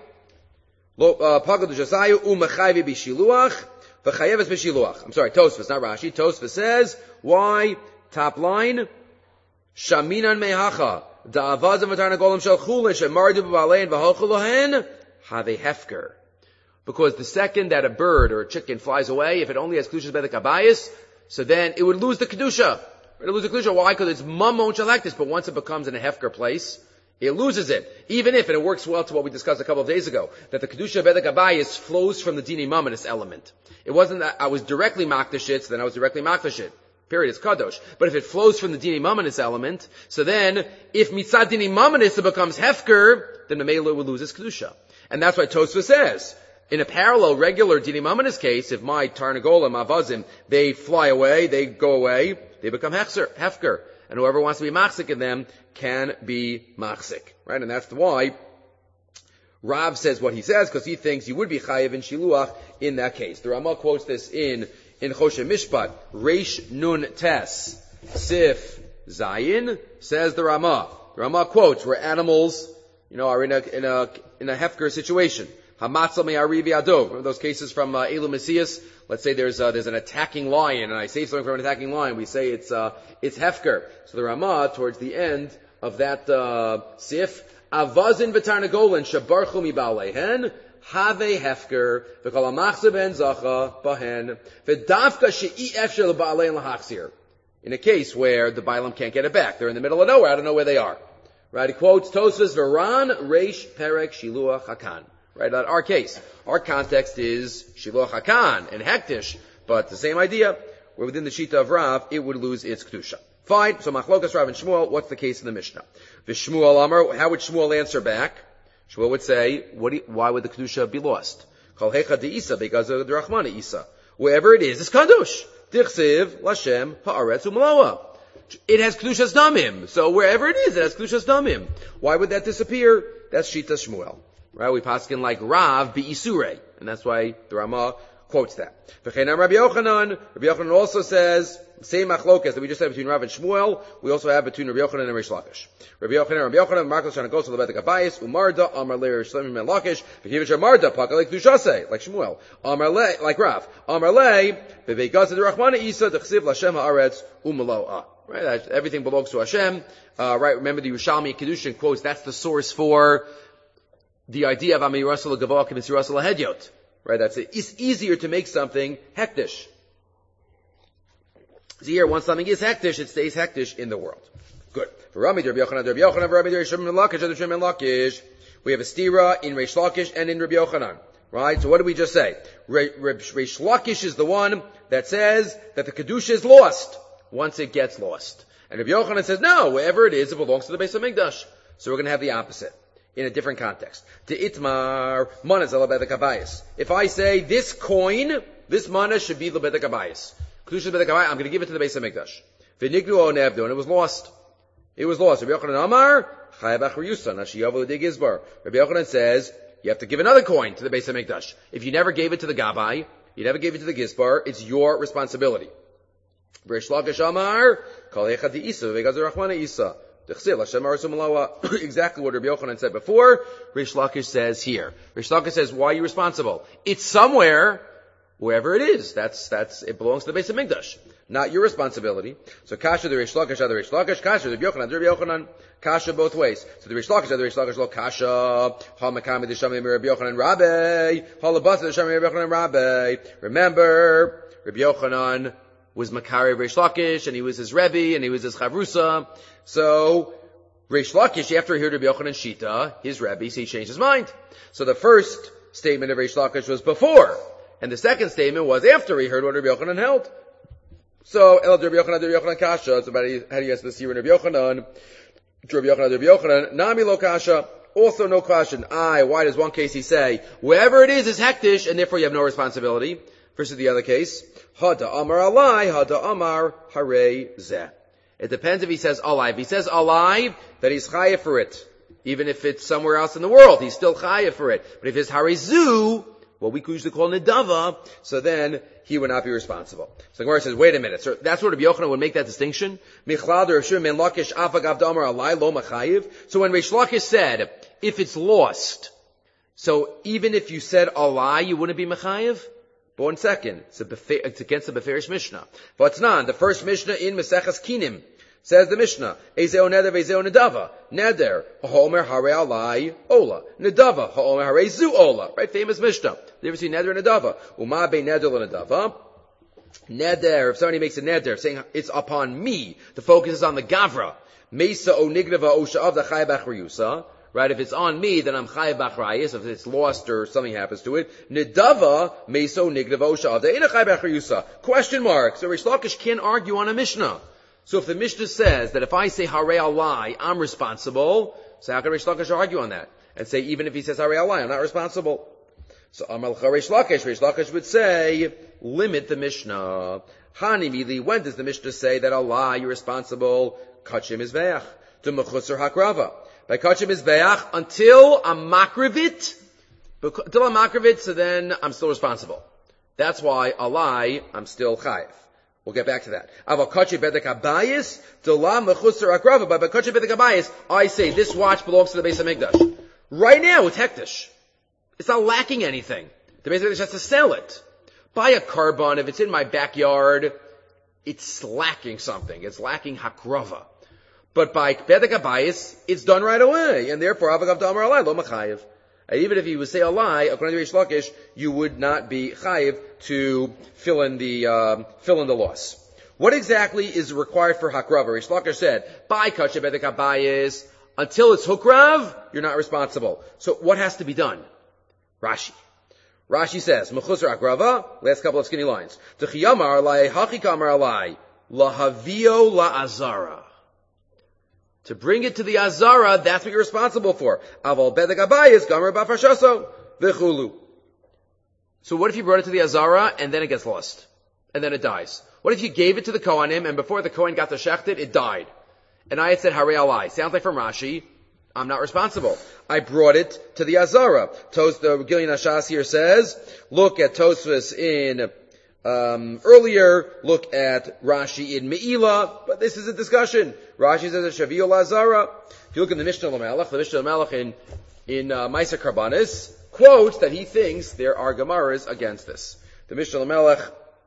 Paka kedusha sayu, u'mechayvi b'shiluach, v'chayeves b'shiluach. I'm sorry, Tosfos, not Rashi. Tosfos says, why? Top line, shaminan mehacha, da'avazim v'tarnagolim shel chulin, shemardu b'balein v'hochu lohen, have a hefker. Because the second that a bird or a chicken flies away, if it only has kedushas bedek habayis, so then it would lose the kedusha. It would lose the kedusha. Why? Because it's mamon shalektis. But once it becomes in a hefker place, it loses it. Even if, and it works well to what we discussed a couple of days ago, that the kedusha bedek habayis flows from the dini mamonis element. It wasn't that I was directly makdash it, so then I was directly makdash it. Period. It's kadosh. But if it flows from the dini mamonis element, so then if mitzad dini mamonis it becomes hefker, then the mela would lose its kedusha. And that's why Tosfos says, in a parallel, regular Dini Mamanis case, if my Tarnagolim, Avazim, they fly away, they go away, they become hechzer, hefker. And whoever wants to be machzik in them can be machzik. Right? And that's why Rav says what he says, because he thinks you would be chayiv in Shiluach in that case. The Ramah quotes this in, in Choshe Mishpat, Reish Nun Tes, Sif Zayin, says the Ramah. The Ramah quotes where animals, you know, are in a, in a, in a hefker situation. Hamatzal me'arivi adov. Remember those cases from uh, Elu Messias? Let's say there's uh, there's an attacking lion, and I save something from an attacking lion. We say it's uh, it's hefker. So the Ramah, towards the end of that uh, sif, avazin v'tarnagolin shabarchu mibalehen have hefker v'kol hamachzeh ben zacha bahen v'davka she'i efshel ba'alein lahachzir. In a case where the bailam can't get it back, they're in the middle of nowhere. I don't know where they are. Right? He quotes Tosfos v'ran reish perek shiluach hakan. Right, not our case. Our context is Shiluach HaKan and Hektish, but the same idea, where within the Shita of Rav, it would lose its Kedusha. Fine, so Machlokas Rav and Shmuel, what's the case in the Mishnah? V'Shmuel Amar, how would Shmuel answer back? Shmuel would say, what do you, why would the Kedusha be lost? Kol Hecha de Isa, because of the Rachmana Isa. Wherever it is, it's Kadosh. Dichsiv, Lashem, Ha'aretz, Umaloa. It has Kedushas Damim, so wherever it is, it has Kedushas Damim. Why would that disappear? That's Shita Shmuel. Right, we paskin like Rav be'isure, and that's why the Ramah quotes that. V'cheinam Rabbi Yochanan, Rabbi Yochanan also says, same machlokas that we just said between Rav and Shmuel, we also have between Rabbi Yochanan and Reish Lakish. Rabbi Yochanan, Rabbi Yochanan, Marcos Shanagos, Lebedek Abayis, Umarda, Amar Le, Shlemim and Lakish, V'kivish Amarda, Pakalek Dushase, like Shmuel, Amar Le, like Rav, Amar Le, V'veigaz de Rachmana Isa, D'chsiv Lashem Haaretz, Umaloa. Right, everything belongs to Hashem. Uh, right, remember the Yerushalmi Kedushin quotes, that's the source for the idea of Amirasal Gavak and Mitzirasal Hedyot. Right, that's it. It's easier to make something hektish. So here, once something is hektish, it stays hektish in the world. Good. We have a stira in Reish Lakish and in Rabbi Yochanan. Right? So what did we just say? Reish Lakish is the one that says that the Kedusha is lost once it gets lost. And Rabbi Yochanan says, no, wherever it is, it belongs to the Beis HaMikdash. So we're going to have the opposite in a different context. To itmar, mana is lebedek habayis. If I say this coin, this mana should be lebedek habayis. Kedusha lebedek habayis, I'm going to give it to the Beis HaMikdash. V'nignu o nevdu, and it was lost. It was lost. Rabbi Yochanan Amar, chayav achriyusa, nashiyavu l'dig izbar. Rabbi Yochanan says, you have to give another coin to the Beis HaMikdash. If you never gave it to the Gabai, you never gave it to the Gizbar, it's your responsibility. Reish Lakish Amar, kol hecha di isa, v'egaz rachmana isa. Exactly what Rabbi Yochanan said before, Reish Lakish says here. Reish Lakish says, why are you responsible? It's somewhere, wherever it is. That's, that's, it belongs to the Beis HaMikdash. Not your responsibility. So Kasha the Reish Lakish, the Reish Lakish, Kasha the Rabbi Yochanan, the Rabbi Yochanan, Kasha both ways. So the Reish Lakish, the Reish Lakish, lo Kasha, ha Makami the Shamim Rabbi Yochanan Rabbi, ha Labasa the Shamim Rabbi Yochanan Rabbi. Remember, Rabbi Yochanan was Makari Reish Lakish, and he was his Rebbe, and he was his Chavrusa. So, Reish Lakish, after he heard Rabbi Yochanan Shita, his Rebbe, so he changed his mind. So the first statement of Reish Lakish was before, and the second statement was after he heard what Rabbi Yochanan held. So, El Rabbi Yochanan, Rabbi Yochanan Kasha, it's about how do you answer the Sira Rabbi Yochanan, Rabbi Yochanan, Rabbi Yochanan, Nami Lo Kasha, also no question. I, why does one case he say, wherever it is is hektish, and therefore you have no responsibility, versus the other case, Hada Amar Alai, Hada Amar Hare Zeh. It depends if he says alive. If he says alive, that he's chayav for it. Even if it's somewhere else in the world, he's still chayiv for it. But if it's harizu, what we could usually call nedava, so then he would not be responsible. So the Gemara says, wait a minute. So that's where Rabbi Yochanan would make that distinction. So when Reish Lakish said, if it's lost, so even if you said a lie, you wouldn't be mechayiv? But one second, it's, a befe- it's against the Beferish Mishnah. Vatnan, the first Mishnah in Maseches Kinim, says the Mishnah, Ezeo neder ve'ezeo nedava. Neder, ha'omer harei alai ola. Nedava, ha'omer harei zu ola. Right, famous Mishnah. You ever see neder and nedava? Uma be neder and nedava. Neder, if somebody makes a neder, saying it's upon me, the focus is on the gavra. Mesa o nignava o sha'av da chai b'achriyusa. Right, if it's on me, then I'm chayav b'achrayus. If it's lost or something happens to it, nedava meso nignava o sha'av da ina chai b'achriyusa. Question mark. So Reish Lakish can't argue on a Mishnah. So if the Mishnah says that if I say harei alai, I'm responsible, so how can Reish Lakish argue on that? And say even if he says harei alai, I'm not responsible. So Amal Reish Lakish, Reish Lakish would say, limit the Mishnah. Hani mili, when does the Mishnah say that alai, you're responsible? Kachim izbeach. To mechusar hakrava. By kachim izbeach, until I'm makrivit, until I'm makrivit, so then I'm still responsible. That's why alai, I'm still chayiv. We'll get back to that. Avakachi bedek abayis, delam mechusar akrava. By bakachi bedek abayis, I say this watch belongs to the Beis Hamikdash. Right now, it's hektish. It's not lacking anything. The Beis Hamikdash has to sell it. Buy a carbon. If it's in my backyard, it's lacking something. It's lacking hakrava. But by bedek abayis, it's done right away, and therefore avagav damar alai lo mechayiv. And even if you would say a lie, according to Reish Lakish, you would not be chayiv to fill in the um, fill in the loss. What exactly is required for hakrav? Reish Lakish said, "By kacheh bedek habayis, until it's hukrav, you're not responsible." So what has to be done? Rashi. Rashi says, "Mechusar hakrava." Last couple of skinny lines. T'chiyamar alai hachikamar alai lahavio laazara. To bring it to the Azara, that's what you're responsible for. Aval bedek abayis gamer b'afashaso v'chulu. So what if you brought it to the Azara and then it gets lost? And then it dies? What if you gave it to the Kohanim and before the Kohen got to shecht it, it died? And I had said harei alai. Sounds like from Rashi, I'm not responsible. I brought it to the Azara. Tos, the Gilyon Hashas here says, look at Tosfos in Um, earlier, look at Rashi in Me'ila, but this is a discussion. Rashi says a Shavio Lazara. If you look in the Mishnah Lamelech, the Mishnah Lamelech in, in, uh, Maisa Karbanis, quotes that he thinks there are Gemaras against this. The Mishnah Lamelech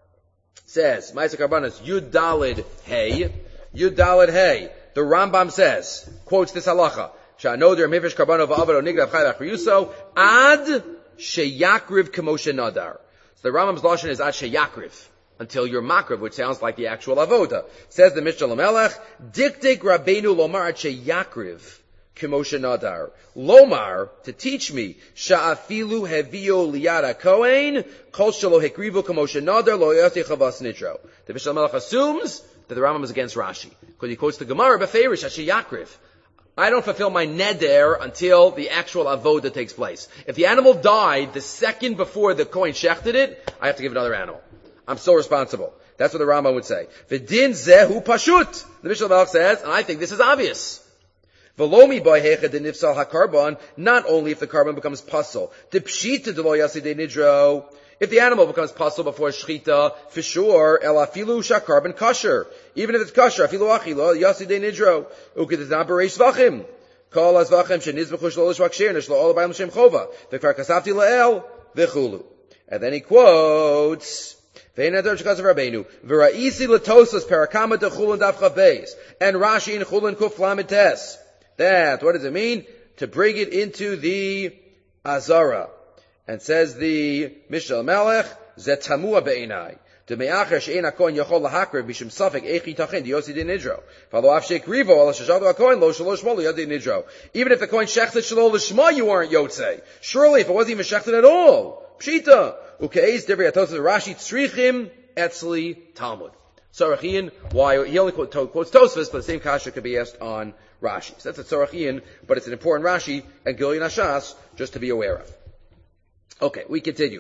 says, Maisa Karbanis, Yud Dalid Hey, Yud Dalid Hey. The Rambam says, quotes this halacha, Sha'anoder Mifish Karbano V'avado Nigdav Chai B'Achriyuso, Ad Sheyakriv K'moshe Nadar. So the Rambam's lashon is ad sheyakriv, until you're makriv, which sounds like the actual avoda. Says the Mishnah Lamelech, diktik rabbeinu lomar ad sheyakriv k'moshe nadar. Lomar, to teach me, sha'afilu hevio liyada kohen, kol shelo hekrivu k'moshe nadar lo yosei chavas nitro. The Mishnah Lamelech assumes that the Rambam is against Rashi, because he quotes the Gemara beferish ad sheyakriv. I don't fulfill my neder until the actual avoda takes place. If the animal died the second before the Kohen shechted it, I have to give another animal. I'm still responsible. That's what the Rambam would say. V'din zehu pashut. The Mishnah Lamelech says, and I think this is obvious. V'lomi b'hechad nifsal hakarbon, not only if the carbon becomes pasul. The pshita d'lo yasidei nidro. If the animal becomes pasul before shchita, for sure, el afilu shakarbon kasher. Even if it's kasher, afilu achilo, yasidei nidro. Ukeditan bereish vachim. Kol azvachim shenizbechu shlo lishvak shir, nishlo ol bayim l'shem chova. V'kvar kasavti la'el, v'chulu. And then he quotes, Ve'inadar shekaz of Rabbeinu, v'ra'isi l'tosas parakama d'chulun daf chabeis. And Rashi in chulun kuf lamed tes. That, what does it mean? To bring it into the Azara. And says the Mishnah Melech, Zetamua be'enai. To me'acher she'en HaKohen yachol lahakriv b'shem safek echi tachin diyosi din nidro. Falo af she'krivo ala sheshadu HaKohen lo shalo shmo liyadi nidro. Even if the Kohen shechted shalo l'shma, you aren't yotzei. Surely, if it wasn't even shechted at all. Pshita. Uke'ez divrei atos of Rashi tzrichim etzli Talmud. Sorachian, why, he only quotes Tosfos, but the same kasha could be asked on Rashi. So that's a Sorachian, but it's an important Rashi, and Gilyon Hashas, just to be aware of. Okay, we continue.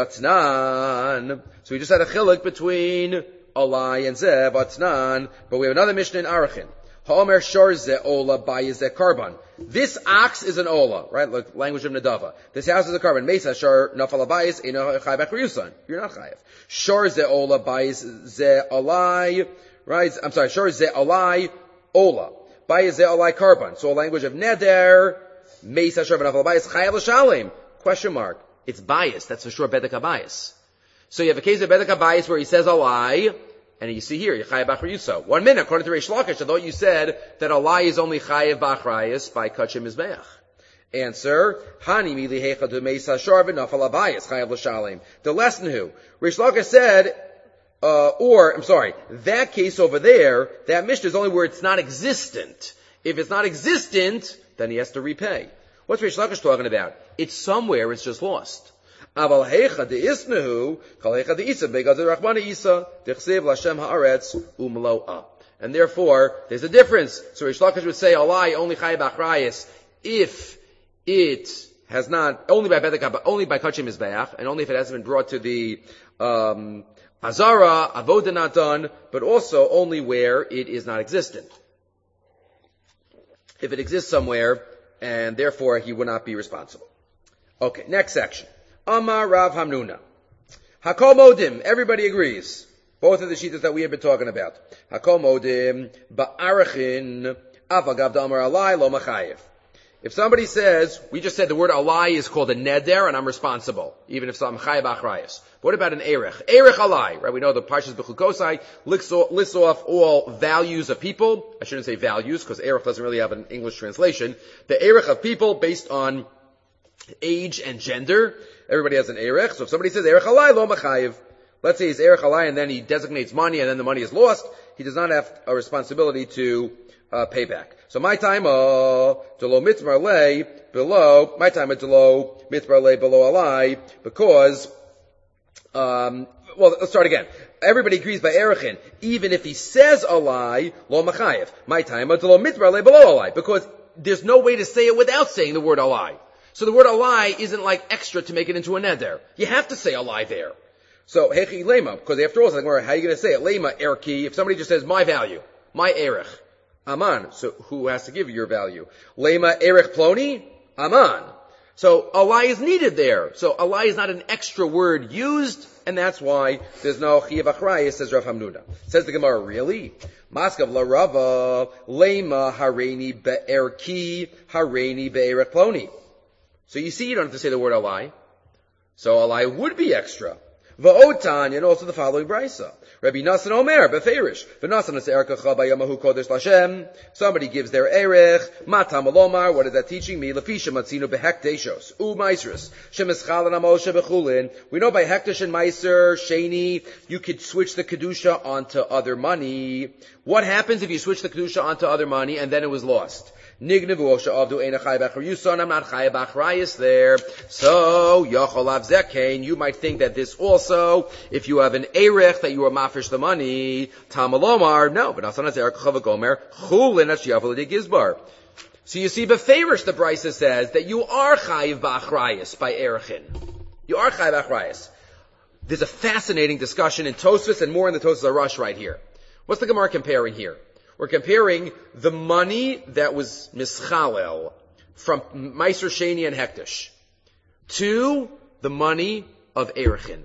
V'yatznan. So we just had a chiluk between Alai and Zeh, V'yatznan, but we have another Mishnah in Arachin. Ha'omer shor ze ola bayis ze karban. This ox is an ola, right? Like language of Nadava. This house is a carbon. Mesa shor nafal bayis eno chayav achriyusan. You're not chayav. Shor ze ola bayis ze alai, right? I'm sorry. Shor ze alai ola bayis ze alai karban. So a language of neder. Mesa shor nafal bayis chayav l'shalim. Question mark. It's bias. That's for sure bedek bias. So you have a case of bedek bias where he says alai. And you see here, Chayav B'Achrayusa. One minute, according to Reish Lakish, I thought you said that a lie is only Chayav B'Achrayus by Kachim Mizbeach. Answer, Hani Mili Hecha Du Meisa Shor V'Nafal Abayis Chayav L'Shalim. The lesson who? Reish Lakish said, uh, or, I'm sorry, that case over there, that Mishnah is only where it's not existent. If it's not existent, then he has to repay. What's Reish Lakish talking about? It's somewhere, it's just lost. Aval hecha de isnehu, kal hecha de isa, begad de rachmana isa, dechsev l'Hashem haaretz umloa. And therefore, there's a difference. So Reish Lakish would say, alai only chayav achrayis if it has not, only by bedek, only by kachim mizbeach, and only if it hasn't been brought to the um, azara, avoda not done, but also only where it is not existent. If it exists somewhere, and therefore he would not be responsible. Okay, next section. Amar Rav Hamnuna. Hakol modim. Everybody agrees. Both of the shittas that we have been talking about. Hakol modim ba'arachin avagav damar alai lo machayev. If somebody says, we just said the word alai is called a neder and I'm responsible, even if I'm chayev achrayus. What about an erech? Erech alai, right? We know the Parshas B'chukosai lists off all values of people. I shouldn't say values because erech doesn't really have an English translation. The erech of people based on age and gender. Everybody has an erech. So if somebody says erech alai lo machayev, let's say he's erech alai and then he designates money and then the money is lost, he does not have a responsibility to uh, pay back. So my time uh delo mitmar le below my time delo mitmar le below alai because um well let's start again. Everybody agrees by erechin, even if he says alai lo machayev. My time delo mitmar le below alai because there's no way to say it without saying the word alai. So the word alai isn't like extra to make it into a neder. You have to say alai there. So, hechi lema, because after all, it's like, how are you going to say it? Lema erki, if somebody just says my value, my erech, aman. So who has to give your value? Lema erech ploni, aman. So alai is needed there. So alai is not an extra word used, and that's why there's no chiyav achrayus, says Rav Hamnuna. Says the Gemara, really? Maskav la Rava, lema hareini be'erki, hareini be'erech ploni. So you see, you don't have to say the word alai. So alai would be extra. Va'otan, and also the following brisa. Rabbi Nasan Omer, beferish. V'nasan es erkecha bayamahu kodesh Lashem. Somebody gives their erech. Matam alomar, what is that teaching me? Lefisha matzinu behekteshos. U maisrus. Shemeschalan amoshe bechulin. We know by hektish and meiser, sheni, you could switch the kedusha onto other money. What happens if you switch the kedusha onto other money and then it was lost? Nignevu osha avdu eina chayav achrayuson. I'm not chayav achrayus there. So yachol av zekain. You might think that this also, if you have an erech that you are mafish the money, tamalomar. No, but asan azerach chavagomer chulin ashiavol de gizbar. So you see, beferish the brisa says that you are chayav ba'achrayus by erechin. You are chayav achrayus. There's a fascinating discussion in Tosfos and more in the Tosfos Arush right here. What's the Gemara comparing here? We're comparing the money that was mischalel from Meiser Sheni and Hektish to the money of Erechin.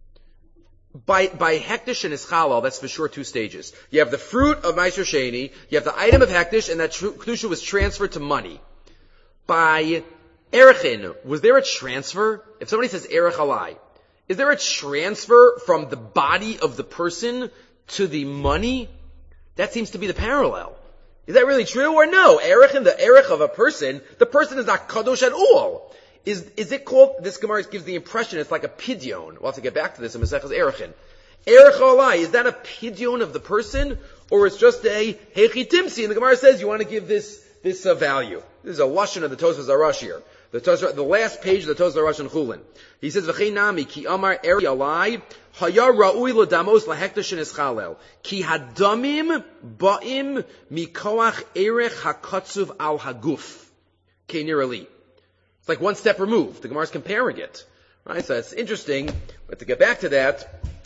By, by Hektish and Ischalel, that's for sure two stages. You have the fruit of Meiser Sheni, you have the item of Hektish, and that Kedusha was transferred to money. By Erechin, was there a transfer? If somebody says Erech Alai, is there a transfer from the body of the person to the money? That seems to be the parallel. Is that really true or no? Erech and the erech of a person, the person is not kadosh at all. Is, is it called, this Gemara gives the impression it's like a pidyon. We'll have to get back to this in Maseches Erechin. Erech alai, is that a pidyon of the person? Or it's just a hechi timsi? And the Gemara says you want to give this, this uh, value. This is a lashon of the Tosfos Arush here. The, Tosfos, the last page of the Tosfos Arush in Chulin. He says, V'chei nami ki amar eri alai, Haya ra'ui l'damos lahektish ischalel. Ki hadamim ba'im mikoach erech hakatzuv al haguf. Okay, nearly. It's like one step removed. The Gemara is comparing it. Right? So it's interesting. But to get back to that,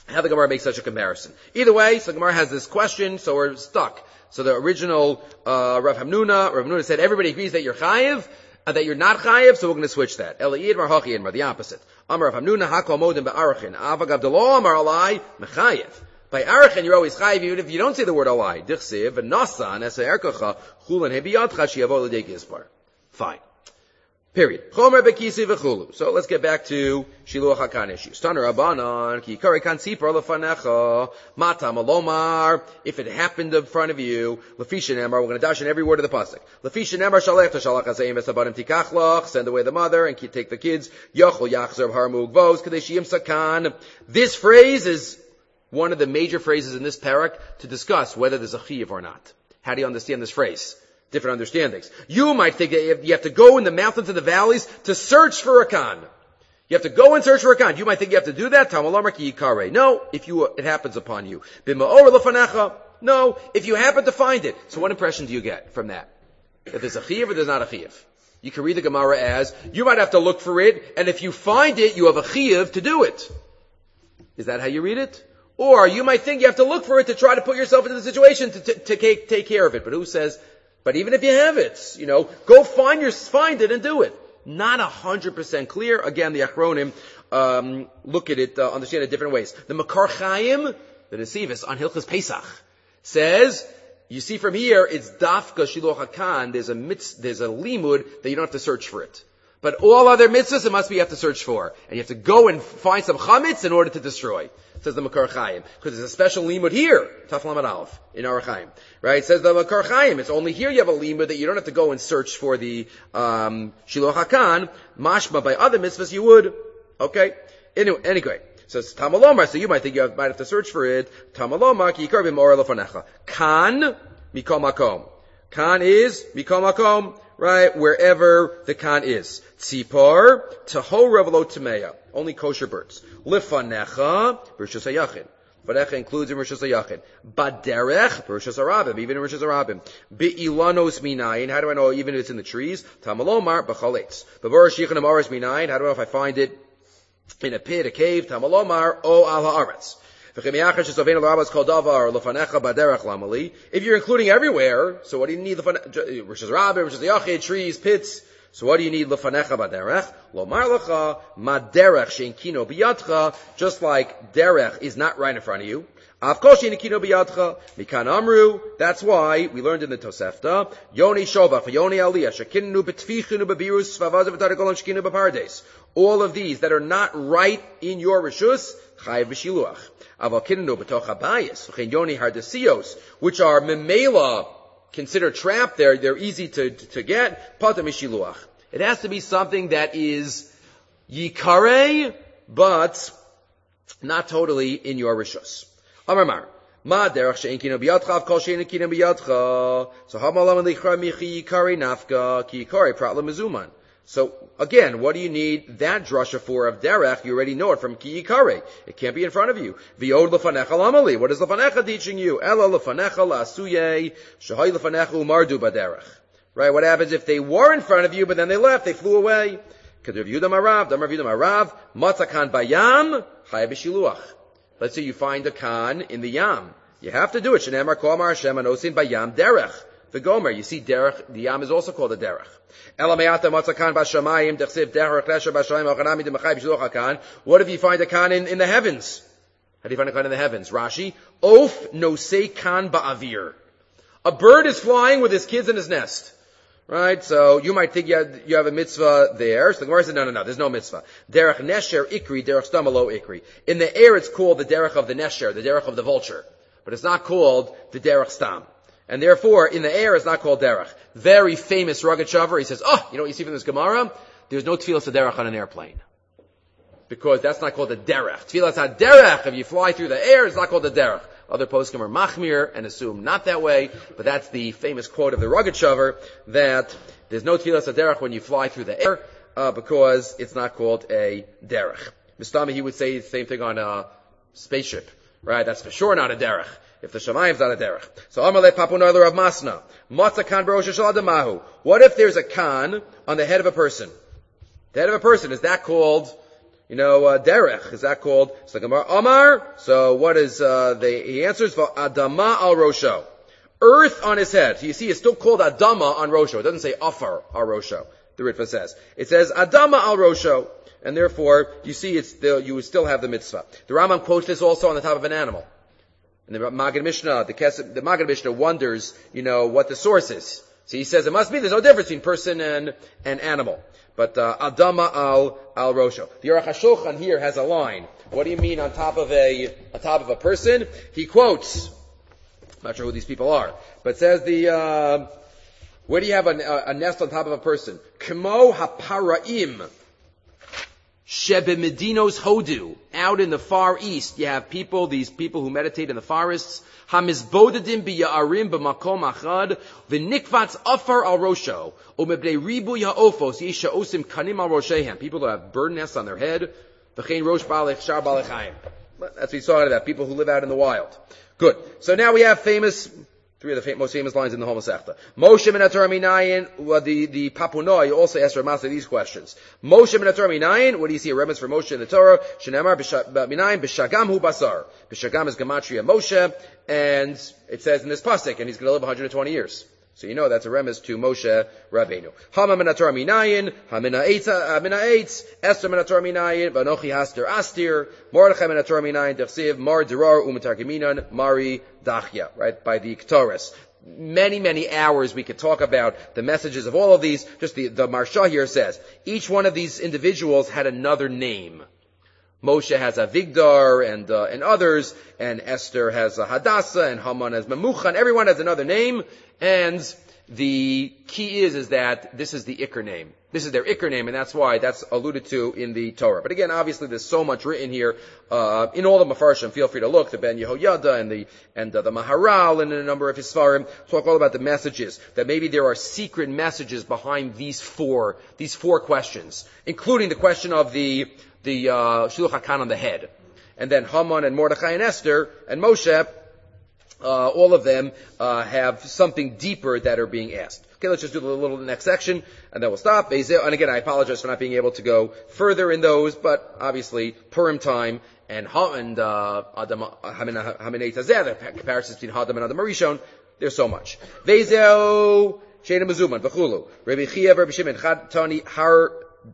how the Gemara makes such a comparison. Either way, so the Gemara has this question, so we're stuck. So the original uh, Rav Hamnuna, Rav Hamnuna said everybody agrees that you're chayiv, uh, that you're not chayiv, so we're going to switch that. Eliyid mar hachi mar, the opposite. Amar Rav Hamnuna hakol modim be'arachin. Avag Abdullah amar alai mechayiv. By arachin you're always chayiv even if you don't say the word alai. Dichsiv v'nasa nesa erkacha chulan hebiyadcha sheyavo l'dei gizbar. Fine. Period. Chomer bekisi v'chulu. So let's get back to Shiluach HaKan issues. Taner Rabbanan, ki yikari kan sipar lefanecha, mata malomar, if it happened in front of you, lefisha nemar, we're going to dash in every word of the pasuk. Lefisha nemar shalech to shalach hazayim esabanim tikachlach, send away the mother and take the kids, yochel yachzer b'harmu gvos, kadeshiyim sakan. This phrase is one of the major phrases in this parak to discuss whether there's a chiyuv or not. How do you understand this phrase? Different understandings. You might think that you have to go in the mountains and the valleys to search for a khan. You have to go and search for a khan. You might think you have to do that. No, if you, it happens upon you. No, if you happen to find it. So what impression do you get from that? If there's a chiyuv or there's not a chiyuv? You can read the Gemara as, you might have to look for it, and if you find it, you have a chiyuv to do it. Is that how you read it? Or you might think you have to look for it to try to put yourself into the situation to, to, to take, take care of it. But who says, but even if you have it, you know, go find your, find it and do it. Not a hundred percent clear. Again, the Achronim, um, look at it, uh, understand it different ways. The Makar Chaim, the Nesivis, on Hilchas Pesach, says, you see from here, it's Dafka Shiluach HaKan, there's a mitz, there's a limud that you don't have to search for it. But all other mitzvahs, it must be you have to search for. And you have to go and find some chametz in order to destroy. Says the Makar Chaim. Because there's a special limud here. Taf Lamed Aleph. In our Chaim. Right? Says the Makar Chaim. It's only here you have a limud that you don't have to go and search for the, um, Shiluach HaKan. Mashma, by other mitzvahs you would. Okay? Anyway, anyway. So it's Tamalomar. So you might think you have, might have to search for it. Tamalomar, ki yikar b'mor lefanecha. Kan, mikol makom. Kan is, mikol makom. Right? Wherever the kan is. Tzipar, tahora v'lo tameya. Only kosher birds. Lifanecha, Rishus HaYachid. Fanecha includes in Rishus HaYachid. Baderech, Rishus HaRabim, even in Rishus HaRabim. Be'ilanos minayin, how do I know even if it's in the trees? Tamalomar, b'chaletz. B'vor shichan amaris minayin, how do I know if I find it in a pit, a cave? Tamalomar, o al ha'aretz. If you're including everywhere, so what do you need? Rishus HaRabim, Rishus HaYachid, trees, pits. So what do you need? Lefanecha baderech. Lomar lecha maderech shein kino biyadcha. Just like derech is not right in front of you. Avkol shein kino biyadcha. Mikan amru. That's why we learned in the Tosefta. Yoni shova for Yoni aliyah shekinu betfichinu bebirus svavazav v'tarikolon shekinu bepardes. All of these that are not right in your rishus chayiv b'shiluach. Aval kinu betoch habayis v'chein Yoni hardesios, which are memela. Consider trapped, they're, they're easy to, to, to get. Pata mishiluach. It has to be something that is yikare, but not totally in your rishus. Amar ma derech she'en kino biyadcha, kol she'en kino biyadcha. So hamalam lichra michi yikare nafka, ki yikare prat lemezuman. So again, what do you need that drasha for of derech? You already know it from ki yikare. It can't be in front of you. V'yod lefanecha lamali. What is lefanecha teaching you? Ela lefanecha la'asuye shahay lefanecha umardu baderech. Right? What happens if they were in front of you, but then they left, they flew away? K'der v'yudam arav, dam v'yudam arav, matzakan bayam, chay b'shiluach. Let's say you find a kan in the yam. You have to do it. Shenemar kol amar Hashem anosin bayam derech. The Gomer, you see derech, the yam is also called a derech. What if you find a kan in, in the heavens? How do you find a kan in the heavens? Rashi, Of nosei kan ba'avir. A bird is flying with his kids in his nest. Right? So you might think you have, you have a mitzvah there. So the Gemara said, no, no, no, there's no mitzvah. Derech nesher ikri, derech stamalo ikri. In the air it's called the derech of the nesher, the derech of the vulture. But it's not called the derech stam. And therefore, in the air, it's not called derech. Very famous rugged shaver. He says, oh, you know what you see from this Gemara? There's no tefillas derech on an airplane. Because that's not called a derech. Tefillas not derech. If you fly through the air, it's not called a derech. Other poskim are machmir and assume not that way. But that's the famous quote of the rugged shaver that there's no tefillas derech when you fly through the air, uh, because it's not called a derech. Mistami, he would say the same thing on a spaceship. Right? That's for sure not a derech. If the Shamayim's not a derech. So Amalei Papunar Rav Masna. Matza kan b'rosh What if there's a kan on the head of a person? The head of a person, is that called You know, uh, derech, is that called? So Gemara, Omar, so what is, uh, the, he answers for Adama al Rosho. Earth on his head. So you see, it's still called Adama on Rosho. It doesn't say Afar al Rosho, the Ritva says. It says Adama al Rosho. And therefore, you see, it's still, you would still have the mitzvah. The Rambam quotes this also on the top of an animal. And the Maggid Mishnah, the, Kesef, the Maggid Mishnah wonders, you know, what the source is. So he says it must be, there's no difference between person and, and animal. But, uh, Adama al, al Rosho. The Aruch HaShulchan here has a line. What do you mean on top of a, on top of a person? He quotes, I'm not sure who these people are, but says the, uh, where do you have a, a nest on top of a person? Kmo haparaim. Shebe Medinos Hodu. Out in the Far East, you have people, these people who meditate in the forests. Hamizbodadim biya'arim b'makom achad. V'nikvatz afar al rosho. U'meblei ribu ya'ofos yisha osim kanim al roshehem. People who have bird nests on their head. V'chein rosh balech shar balechayim. That's what we saw out of that. People who live out in the wild. Good. So now we have famous, three of the fam- most famous lines in the whole Masechta. Moshe min haTorah minayin, well, the, the Papunoi also asked Ramasa these questions. Moshe min haTorah minayin, what do you see a reference for Moshe in the Torah? Shenemar minayin, b'shagam hu basar. B'shagam is Gematria Moshe, and it says in this pasuk, and he's going to live one hundred twenty years. So you know that's a reference to Moshe Rabbeinu. Hama min haTorah minayin, hamina eitz, Esther min haTorah minayin, v'anochi haster astir, Mordechai min haTorah minayin, dechsiv, mar dirar u'metargeminan, mari dachya, right, by the Ketores. Many, many hours we could talk about the messages of all of these. Just the, the Marsha here says, each one of these individuals had another name. Moshe has Avigdor and uh, and others, and Esther has uh, Hadassah, and Haman has Memucha, and everyone has another name, and the key is, is that this is the Iker name. This is their Iker name, and that's why that's alluded to in the Torah. But again, obviously there's so much written here, uh, in all the Mefarshim. Feel free to look, the Ben Yehoyada and the, and uh, the Maharal and a number of his Svarim, talk all about the messages, that maybe there are secret messages behind these four, these four questions, including the question of the, the, uh, Shiluch HaKan on the head. And then Haman and Mordechai and Esther and Moshe, Uh, all of them uh, have something deeper that are being asked. Okay, let's just do the little next section, and then we'll stop. And again, I apologize for not being able to go further in those, but obviously Purim time and and uh, Adam Haminei Tazeh, the comparisons between Hadam and Adam Arishon, there's so much. Vezeo Sheina Mezuman V'chulu Rabbi Chia Rabbi Shimon Chatani Har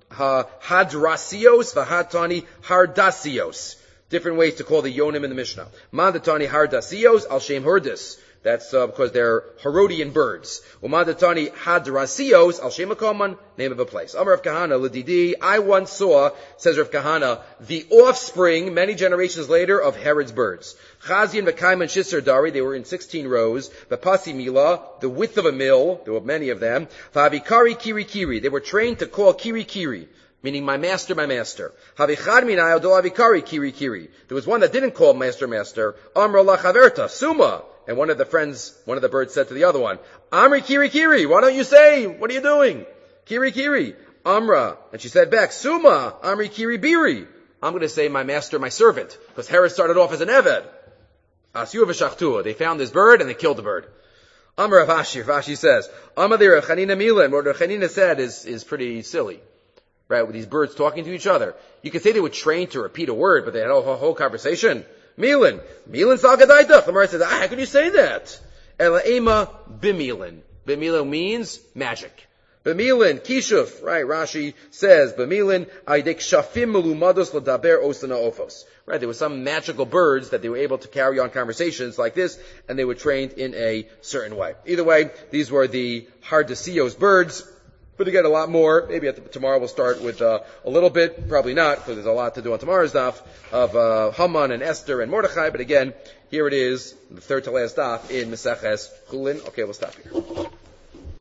Hadrasios V'Hatani Hardasios. Different ways to call the Yonim in the Mishnah. Mandatani Hardasios al Shem Hurdis. That's uh, because they're Herodian birds. Umandatani Hadrasios al Shem Akoman, name of a place. Amar Rav Kahana L'Didi. I once saw, says Rav Kahana, the offspring many generations later of Herod's birds. Chazian V'Kaim and Shisar Dari. They were in sixteen rows. V'Pasi Mila, the width of a mill. There were many of them. V'Avikari Kiri Kiri. They were trained to call Kiri Kiri, meaning my master, my master. Havichad minai odol avikari kiri kiri. There was one that didn't call master, master. Amra la chaverta, suma. And one of the friends, one of the birds said to the other one, Amri kiri kiri, why don't you say, what are you doing? Kiri kiri. Amra. And she said back, suma, Amri kiri biri. I'm going to say my master, my servant. Because Herod started off as an eved. Asyu v'shachtua. They found this bird and they killed the bird. Amra Rav Ashi says, Amra there, Chanina Milan. What Chanina said is, is pretty silly. Right, with these birds talking to each other. You could say they were trained to repeat a word, but they had a whole, whole conversation. Milan. Milan salgadaita. The Gemara says, ah, how can you say that? Elaema bimilan. Bimilan means magic. Bimilan, kishuf. Right, Rashi says, bimilan, aidek shafim melumados ladaber osana ofos. Right, there were some magical birds that they were able to carry on conversations like this, and they were trained in a certain way. Either way, these were the Hardasios birds. But again, a lot more. Maybe at the, tomorrow we'll start with uh, a little bit, probably not, because there's a lot to do on tomorrow's daf, of uh, Haman and Esther and Mordechai. But again, here it is, the third to last daf in Meseches Chulin. Okay, we'll stop here.